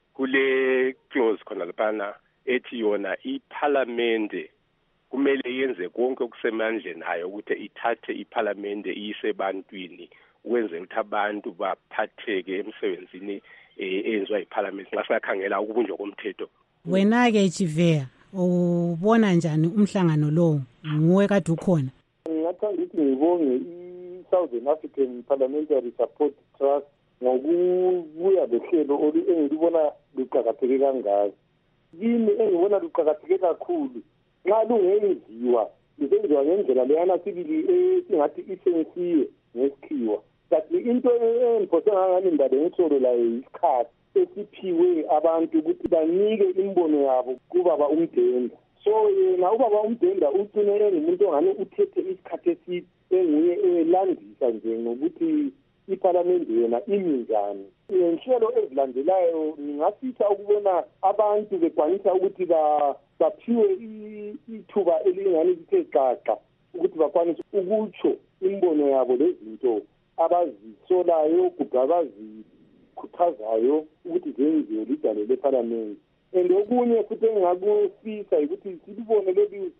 kule clause khona laphana ethi yona iParliament kumele yenze konke okusemandleni ayo ukuthi ithathe iParliament iyisebantwini ukwenzela ukuthi abantu baphatheke emsebenzini eyenziwa iParliament nxa singakhangela ukubunjwa komthetho. Wena-ke Chiveya ubona njani umhlangano lowo nguwe kade ukhona? Ngingathanda ukuthi ngibonge i-Southern African Parliamentary Support Trust ngokubuya lehlelo engilibona luqakatheke kangaka. Kimi engibona luqakatheke kakhulu nxa lungenziwa lusenziwa ngendlela leyana sibili esingathi isensiwe ngesikhiwa. Kanti into engiphose ngangani ndale ngitsolo layo isikhathi esiphiwe abantu ukuthi banike imbono yabo kubaba uMdenda. So yena ubaba uMdenda ucine engumuntu ongane uthethe isikhathi eside enguye elandisa nje ngokuthi iParliament yona imi njani. Inhlelo ezilandelayo ngingafisa ukubona abantu bekwanisa ukuthi baphiwe ithuba elingani lithe xaxa ukuthi bakwanise ukutsho imbono yabo lezinto abazisolayo kumbe abazikhuthazayo ukuthi zenziwe lidale leParliament. And okunye futhi engingakufisa ukuthi silibone lolu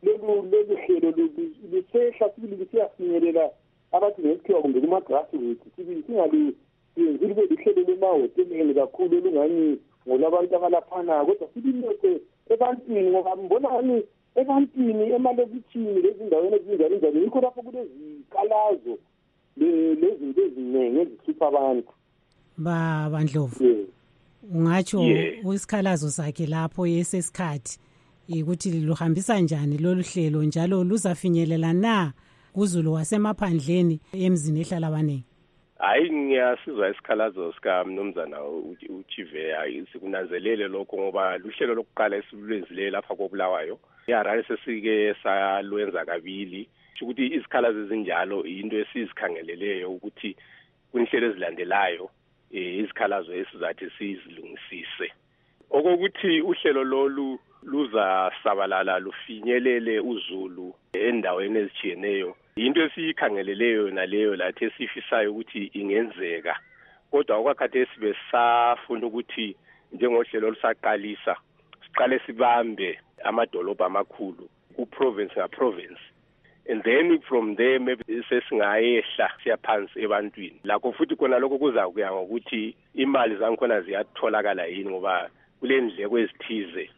hlelo lusehla sibili lisiyafinyelela abathi ngesikhiwa kumbe kuma-grassroots sibili singalenzi libe lihlelo lemahhoteleni kakhulu olungani ngolabantu abalaphana kodwa sibileke ebantwini ngoba mbonani ebantwini emalokitshini lezindaweni ezinjalo njalo yikho lapho kulezikhalazo lezinto eziningi ezihlupha abantu. Baba Ndlovu, ungatsho isikhalazo sakhe lapho yesesikhathi ukuthi luhambisa njani lolu hlelo njalo luzafinyelela na kuZulu wasemaphandleni emzini ehlala abaningi? Hayi, ngiyasizwa isikhalazo sikamnumzana uChiveya, sikunanzelele lokho ngoba luhlelo lokuqala esilwenzileyo lapha koBulawayo iHarare sesike salwenza kabili ukuthi izikhalazo ezinjalo into esizikhangeleleyo ukuthi kunhlelo ezilandelayo izikhalazo esizathi sizilungisise. Okokuthi uhlelo lolu luzasabalala lufinyelele uZulu endaweni ezijiyeneyo into esiyikhangeleleyo naleyo lathi esifisayo ukuthi ingenzeka. Kodwa okwakhathesi sibe safuna ukuthi njengohlelo lusaqalisa siqale sibambe amadolobha amakhulu ku-province nga-province, and then from there maybe sesingayehla siyaphansi ebantwini. Lakho futhi khona lokho kuza kuya ngokuthi imali zangikhona ziyatholakala yini ngoba kule ndleko ezithize.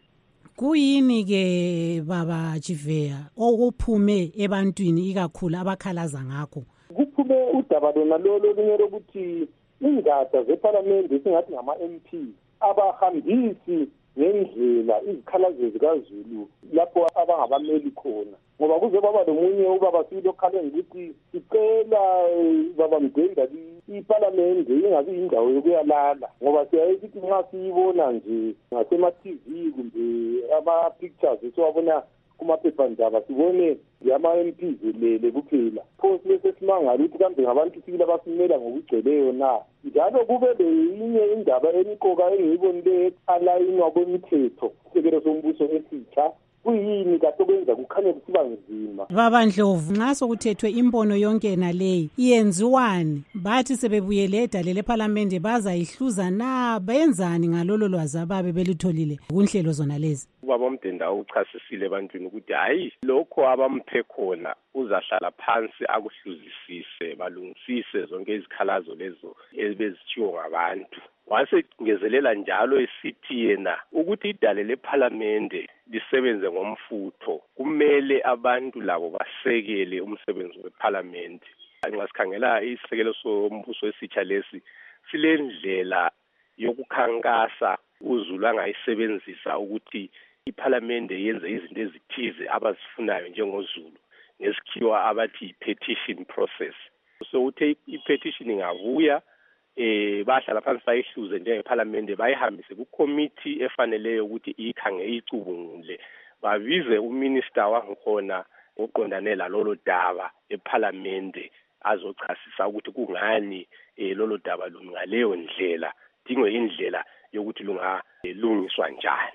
Kuyini-ke baba Chiveya okuphume ebantwini ikakhulu abakhalaza ngakho? Kuphume udaba lona lolo lunye lokuthi ingada zeParliament esingathi ngama-MP abahambisi ngendlela izikhalazo zikaZulu lapho abangabameli khona, ngoba kuze baba lomunye ubaba silokhale ngokuthi sicela baba Mdenda iParliament ingabi indawo yokuyalala, ngoba siyayithi nxa siyibona nje ngasema-TV kumbe ama-pictures esiwabona kumaphephandaba sibone ama-MPs elele kuphela. Pho silese simangala ukuthi kambe ngabantu sibili abasimela ngokugcweleyo na. Njalo kube leyinye indaba emqoka engiyibonile alayinwa kwemithetho isekelo sombuso esitsha. Kuyini kade okwenza kukhanya kusiba nzima? Baba Ndlovu, nxa sokuthethwe imbono yonke naleyi iyenziwani? Bathi sebebuyele edale leParliament bazayihluza na? Benzani ngalolo lwazi ababe belutholile kunhlelo zona lezi? Ubaba uMdenda uchasisile ebantwini ukuthi hayi lokho abamphe khona uzahlala phansi akuhluzisise balungisise zonke izikhalazo lezo ebezitshiwo ngabantu wasengezelela njalo esithi yena ukuthi idale lephalamende lisebenze ngomfutho kumele abantu labo basekele umsebenzi wephalamende. Nxa sikhangela isisekelo sombuso esitsha lesi silendlela yokukhankasa uZulu angayisebenzisa ukuthi iphalamende yenze izinto ezithize abazifunayo njengoZulu ngesikhiwa abathi petition process. So uthe i-petition ingabuya bahlala phansi bayihluze njengephalamende bayihambise ku-committee efaneleyo ukuthi icubungule babize uminister wangikhona oqondane lalolo daba ephalamende azochasisa ukuthi kungani lolo daba ngaleyo ndlela dingwe indlela yokuthi lungalungiswa njani.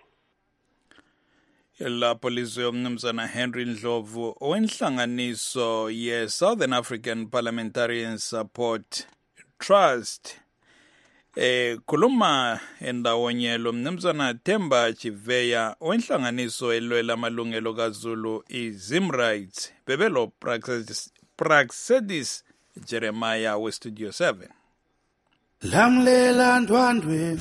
Lapho lizwe umnumzana Henry Ndlovu owenhlanganiso ye-Southern African Parliamentarian Support Trust khuluma endawonye lo mnumzana Themba Chiveya owenhlanganiso elwela amalungelo kaZulu i-Zimrights bebelo Praxedis Jeremiah we-Studio 7. Lamlela ndwandwe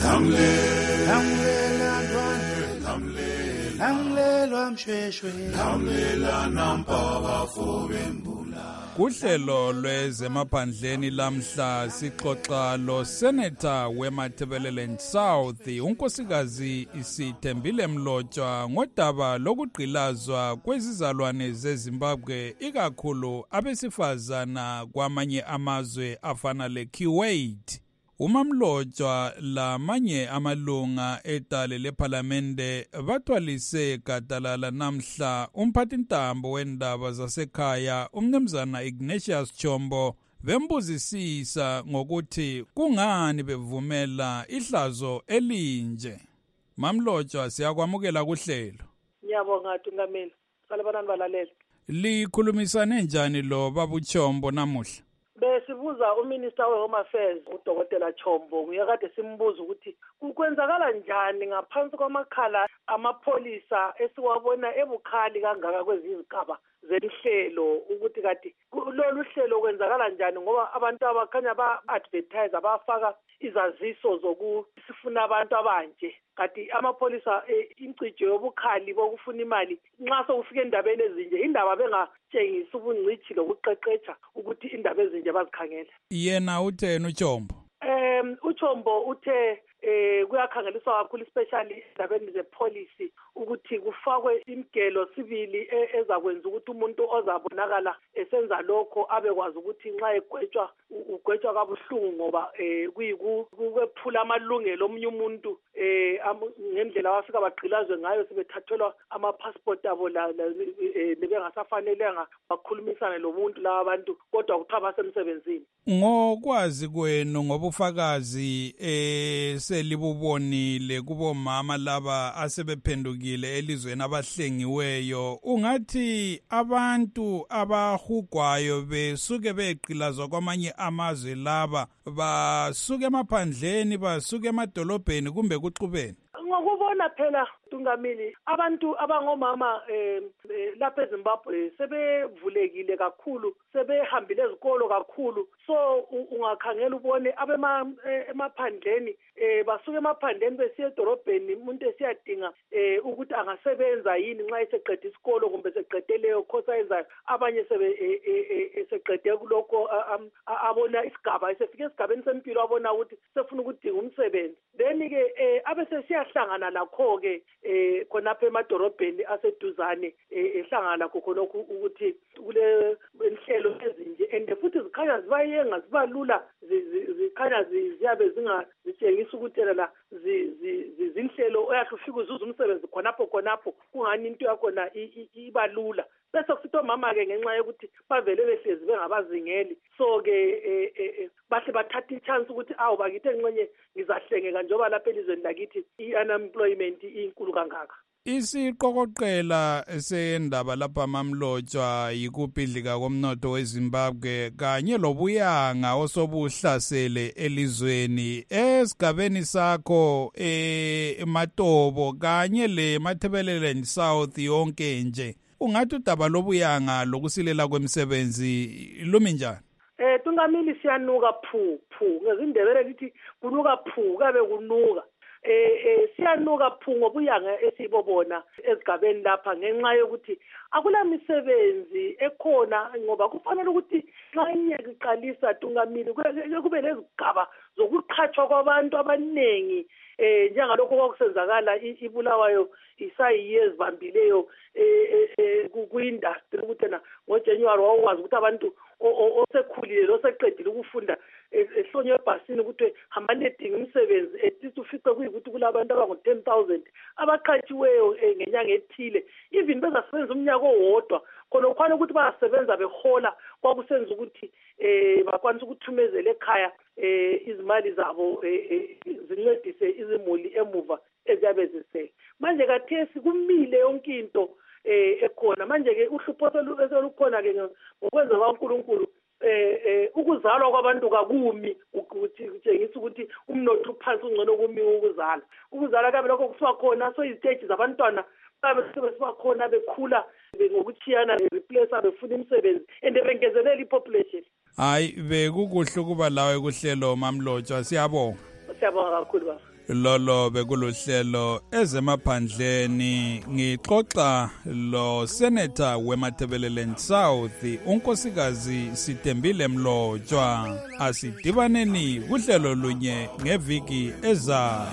lamlela ndwandwe lamlelwa mshweshwe lamlela nampaka fobembula. Kuhlelo lwezemaphandleni lamhla sixoxa lo Senator weMatabeleland South unkosikazi Isithembile Mlotshwa ngodaba lokugqilazwa kwezizalwane zeZimbabwe ikakhulu abesifazana kwamanye amazwe afana leKuwait. Umamlotshwa lamanye amalunga etale lephalamende bathwalise gadalala namhla umphathintambo wendaba zasekhaya umnumzana Ignatius Chombo bembuzisisa ngokuthi kungani bevumela ihlazo elinje. Mamlotshwa siyakwamukela kuhlelo. Ngiyabonga Tungameli. Salibana nibalalele. Likhulumisane njani lo baba Chombo namuhla? Besibuza uMinister we-Home Affairs uDokotela Chombo nguyekade simbuza ukuthi kukwenzakala njani ngaphansi kwamakhala amapholisa esiwabona ebukhali kangaka kwezizigaba zelihlelo ukuthi kati lolu hlelo kwenzakala njani ngoba abantu abakhanya ba-advertise bafaka izaziso zokusifuna abantu abanje kati amapholisa incijo yobukhali bokufuna imali nxa sokufika endabeni ezinje indaba bengatshengisa ubungcithi lokuqeqetsha ukuthi indaba ezinje bazikhangele. Yena utheni uChombo? uChombo uthe kuyakhangeliswa kakhulu especially endabeni zepolicy ukuthi kufakwe imigelo sibili ezakwenza ukuthi umuntu ozabonakala esenza lokho abekwazi ukuthi nxa egwetshwa ugwetshwa kabuhlungu ngoba kuyikuphula amalungelo omunye umuntu ngendlela wafika bagqilazwe ngayo sebethathelwa ama-passport abo bengasafanelanga bakhulumisane lomuntu laba abantu kodwa kuthiwa basemsebenzini. Ngokwazi kwenu ngobufakazi selibubonile kubomama laba asebephendukile elizweni abahlengiweyo ungathi abantu abahugwayo besuke beqilazwa kwamanye amazwe laba basuke emaphandleni basuke emadolobheni kumbe kuxubene? Ngokubona phela Tungamili abantu abangomama lapha eZimbabwe sebevulekile kakhulu sebehambile ezikolo kakhulu so ungakhangela ubone emaphandleni basuke emaphandleni besiya edorobheni umuntu esiyadinga ukuthi angasebenza yini nxa eseqede isikolo kumbe seqede leyo course ayenzayo abanye seqede kuloko abona isigaba esefika esigabeni sempilo abona ukuthi sefuna ukudinga umsebenzi then ke abesesiyahlangana lakho ke khonapha emadorobheni aseduzane ehlangana lakho khonokho ukuthi kule inhlelo ezinje and futhi zikhanya zibayenga zibalula zikhanya ziyabe zingazitshengisa ukuthi la zinhlelo oyahle ufike uzuza umsebenzi khonapho kungani into yakhona ibalula bese kusithi omama-ke ngenxa yokuthi bavele behlezi bengabazingeli so-ke bahle bathatha i-chance ukuthi awu bakithi engxenye ngizahlengeka njengoba lapha elizweni lakithi i-unemployment inkulu kangaka. Isiqokoqela sendaba lapha Mamlotshwa yikubhidlika komnotho weZimbabwe kanye lobuyanga osobuhlasele elizweni esigabeni sakho eMatobo kanye leMatabeleland South yonke nje ungathi udaba lobuyanga lokusilela kwemisebenzi lumi njani? Tungamili siyanuka phu ngezindebele lithi kunuka phu kabe kunuka siyanuka phu ngobuyanga esibobona ezigabeni lapha ngenxa yokuthi akula misebenzi ekhona ngoba kufanele ukuthi xa inyaka iqalisa Tungamili kube lezigaba zokuqhatshwa kwabantu abaningi njengalokho kwakusenzakala iBulawayo isayiye ezibambileyo ku-industry ukuthi na ngoJanuary wawukwazi ukuthi abantu osekhulile loseqedile ukufunda ehlonywe ebhasini ukuthi hambani edinga umsebenzi ethi ufice kuyikuthi kulabantu abangu-10,000 abaqhatshiweyo ngenyanga ethile even bezasebenza umnyaka owodwa khona ukhona ukuthi bayasebenza behola kwakusenza ukuthi bakwanisa ukuthumezela ekhaya izimali zabo zincedise izimuli emuva eziyabe zisele manje kathesi kumile yonke into ekhona manje-ke uhlupho selukhona-ke ngokwenza kwaNkulunkulu ukuzalwa kwabantu kakumi kutshengisa ukuthi umnotho uphansi ungcono kumi ukuzala kabe lokho kuthiwa khona so iziteji zabantwana babe sebesiba khona bekhula ngokuchiyana replace befuna imisebenzi and bengezelela ipopulation. Hayi bekukuhle ukuba lawe kuhlelo Mamlotshwa siyabonga kakhulu baba. Lolo bekuluhlelo ezemaphandleni ngixoxa lo Senator weMatabeleland South unkosikazi Sitembile Mlotshwa asidibaneni kuhlelo lunye ngeviki ezayo.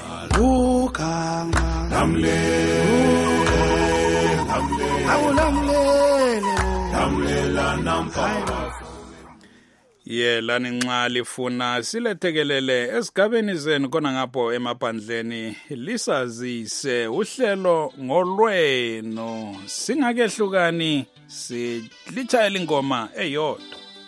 Lani nxa lifuna silethekelele esigabeni zenu khona ngapho emaphandleni lisazise uhlelo ngolweno singakehlukani silitshayela ingoma eyodwa.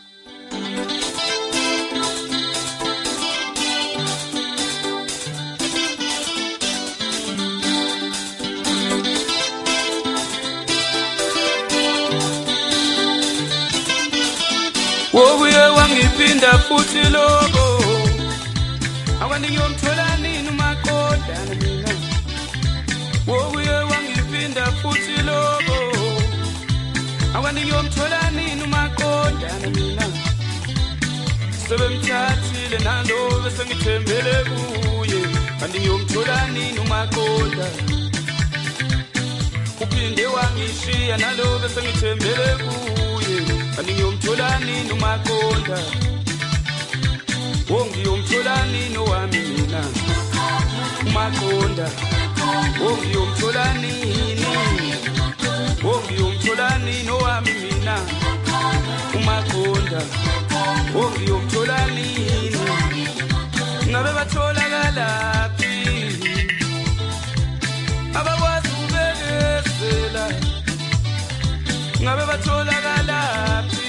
Wobuye wangipinda futhi lobo awandingiyomthola nini uMaqondana mina. Wobuye wangipinda futhi lobo awandingiyomthola nini uMaqondana mina. Sebemthathile nalo bese ngithembele kuye andingiyomthola nini uMaqondana. Uphinde wangishiya nalo bese ngithembele kuye andingiyomthola nini uMaqondana. Ngiyomthola nini owami mina uMaqondana. Ngiyomthola nini ngiyomthola nini owami mina uMaqondana. Ngiyomthola nini ngabe batholakalaphi abakwazi ubekezela ngabe batholakalaphi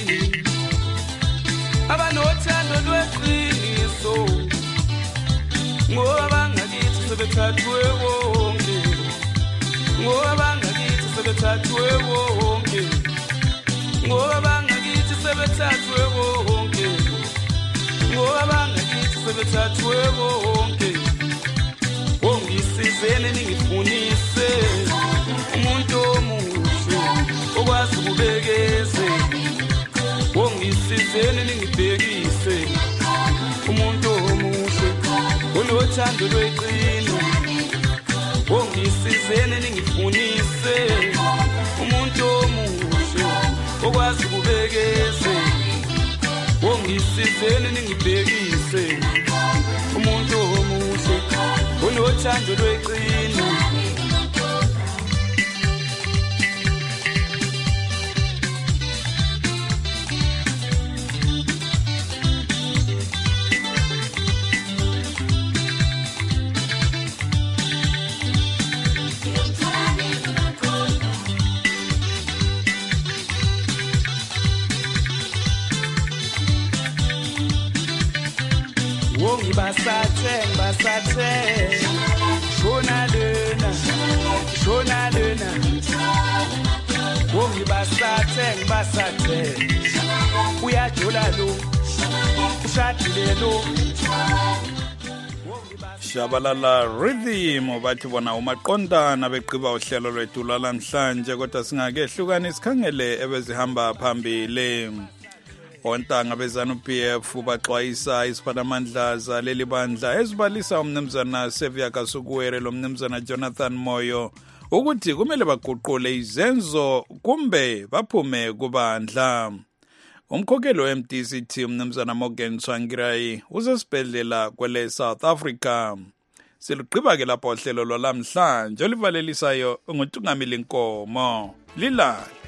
abanothando lweqiniso ngoba bangakithi sebethathwe bonke ngoba bangakithi sebethathwe bonke ngoba bangakithi sebethathwe bonke ngoba bangakithi sebethathwe bonke. Ngisizeni ningifunise umuntu omuhle okwazi ukubekeze. Ngisizeni ningibhekise umuntu omuhle onothando lweqiniso. Ngisizeni ningifunise umuntu omuhle okwazi ukubekeze. Ngisizeni ningibhekise umuntu omuhle onothando lweqiniso. Basathe shona lena basathe uyajola lo ushadile lo. Shabalala Rhythm bathi bona uMaqondana beqiba uhlelo lwethu lamhlanje kodwa singakehlukani sikhangele ebezihamba phambili. ontanga bezanu-PF baxwayisa isiphathamandla zaleli bandla ezibalisa umnumzana Sevia Kasukuwere lo mnumzana Jonathan Moyo ukuthi kumele baguqule izenzo kumbe baphume kubandla. Umkhokheli we-MDC umnumzana Morgan Tsvangirai usesibhedlela kwele South Africa. Silugqiba ke lapho uhlelo lwalamhlanje olivalelisayo nguNtungamili Nkomo. Lilala.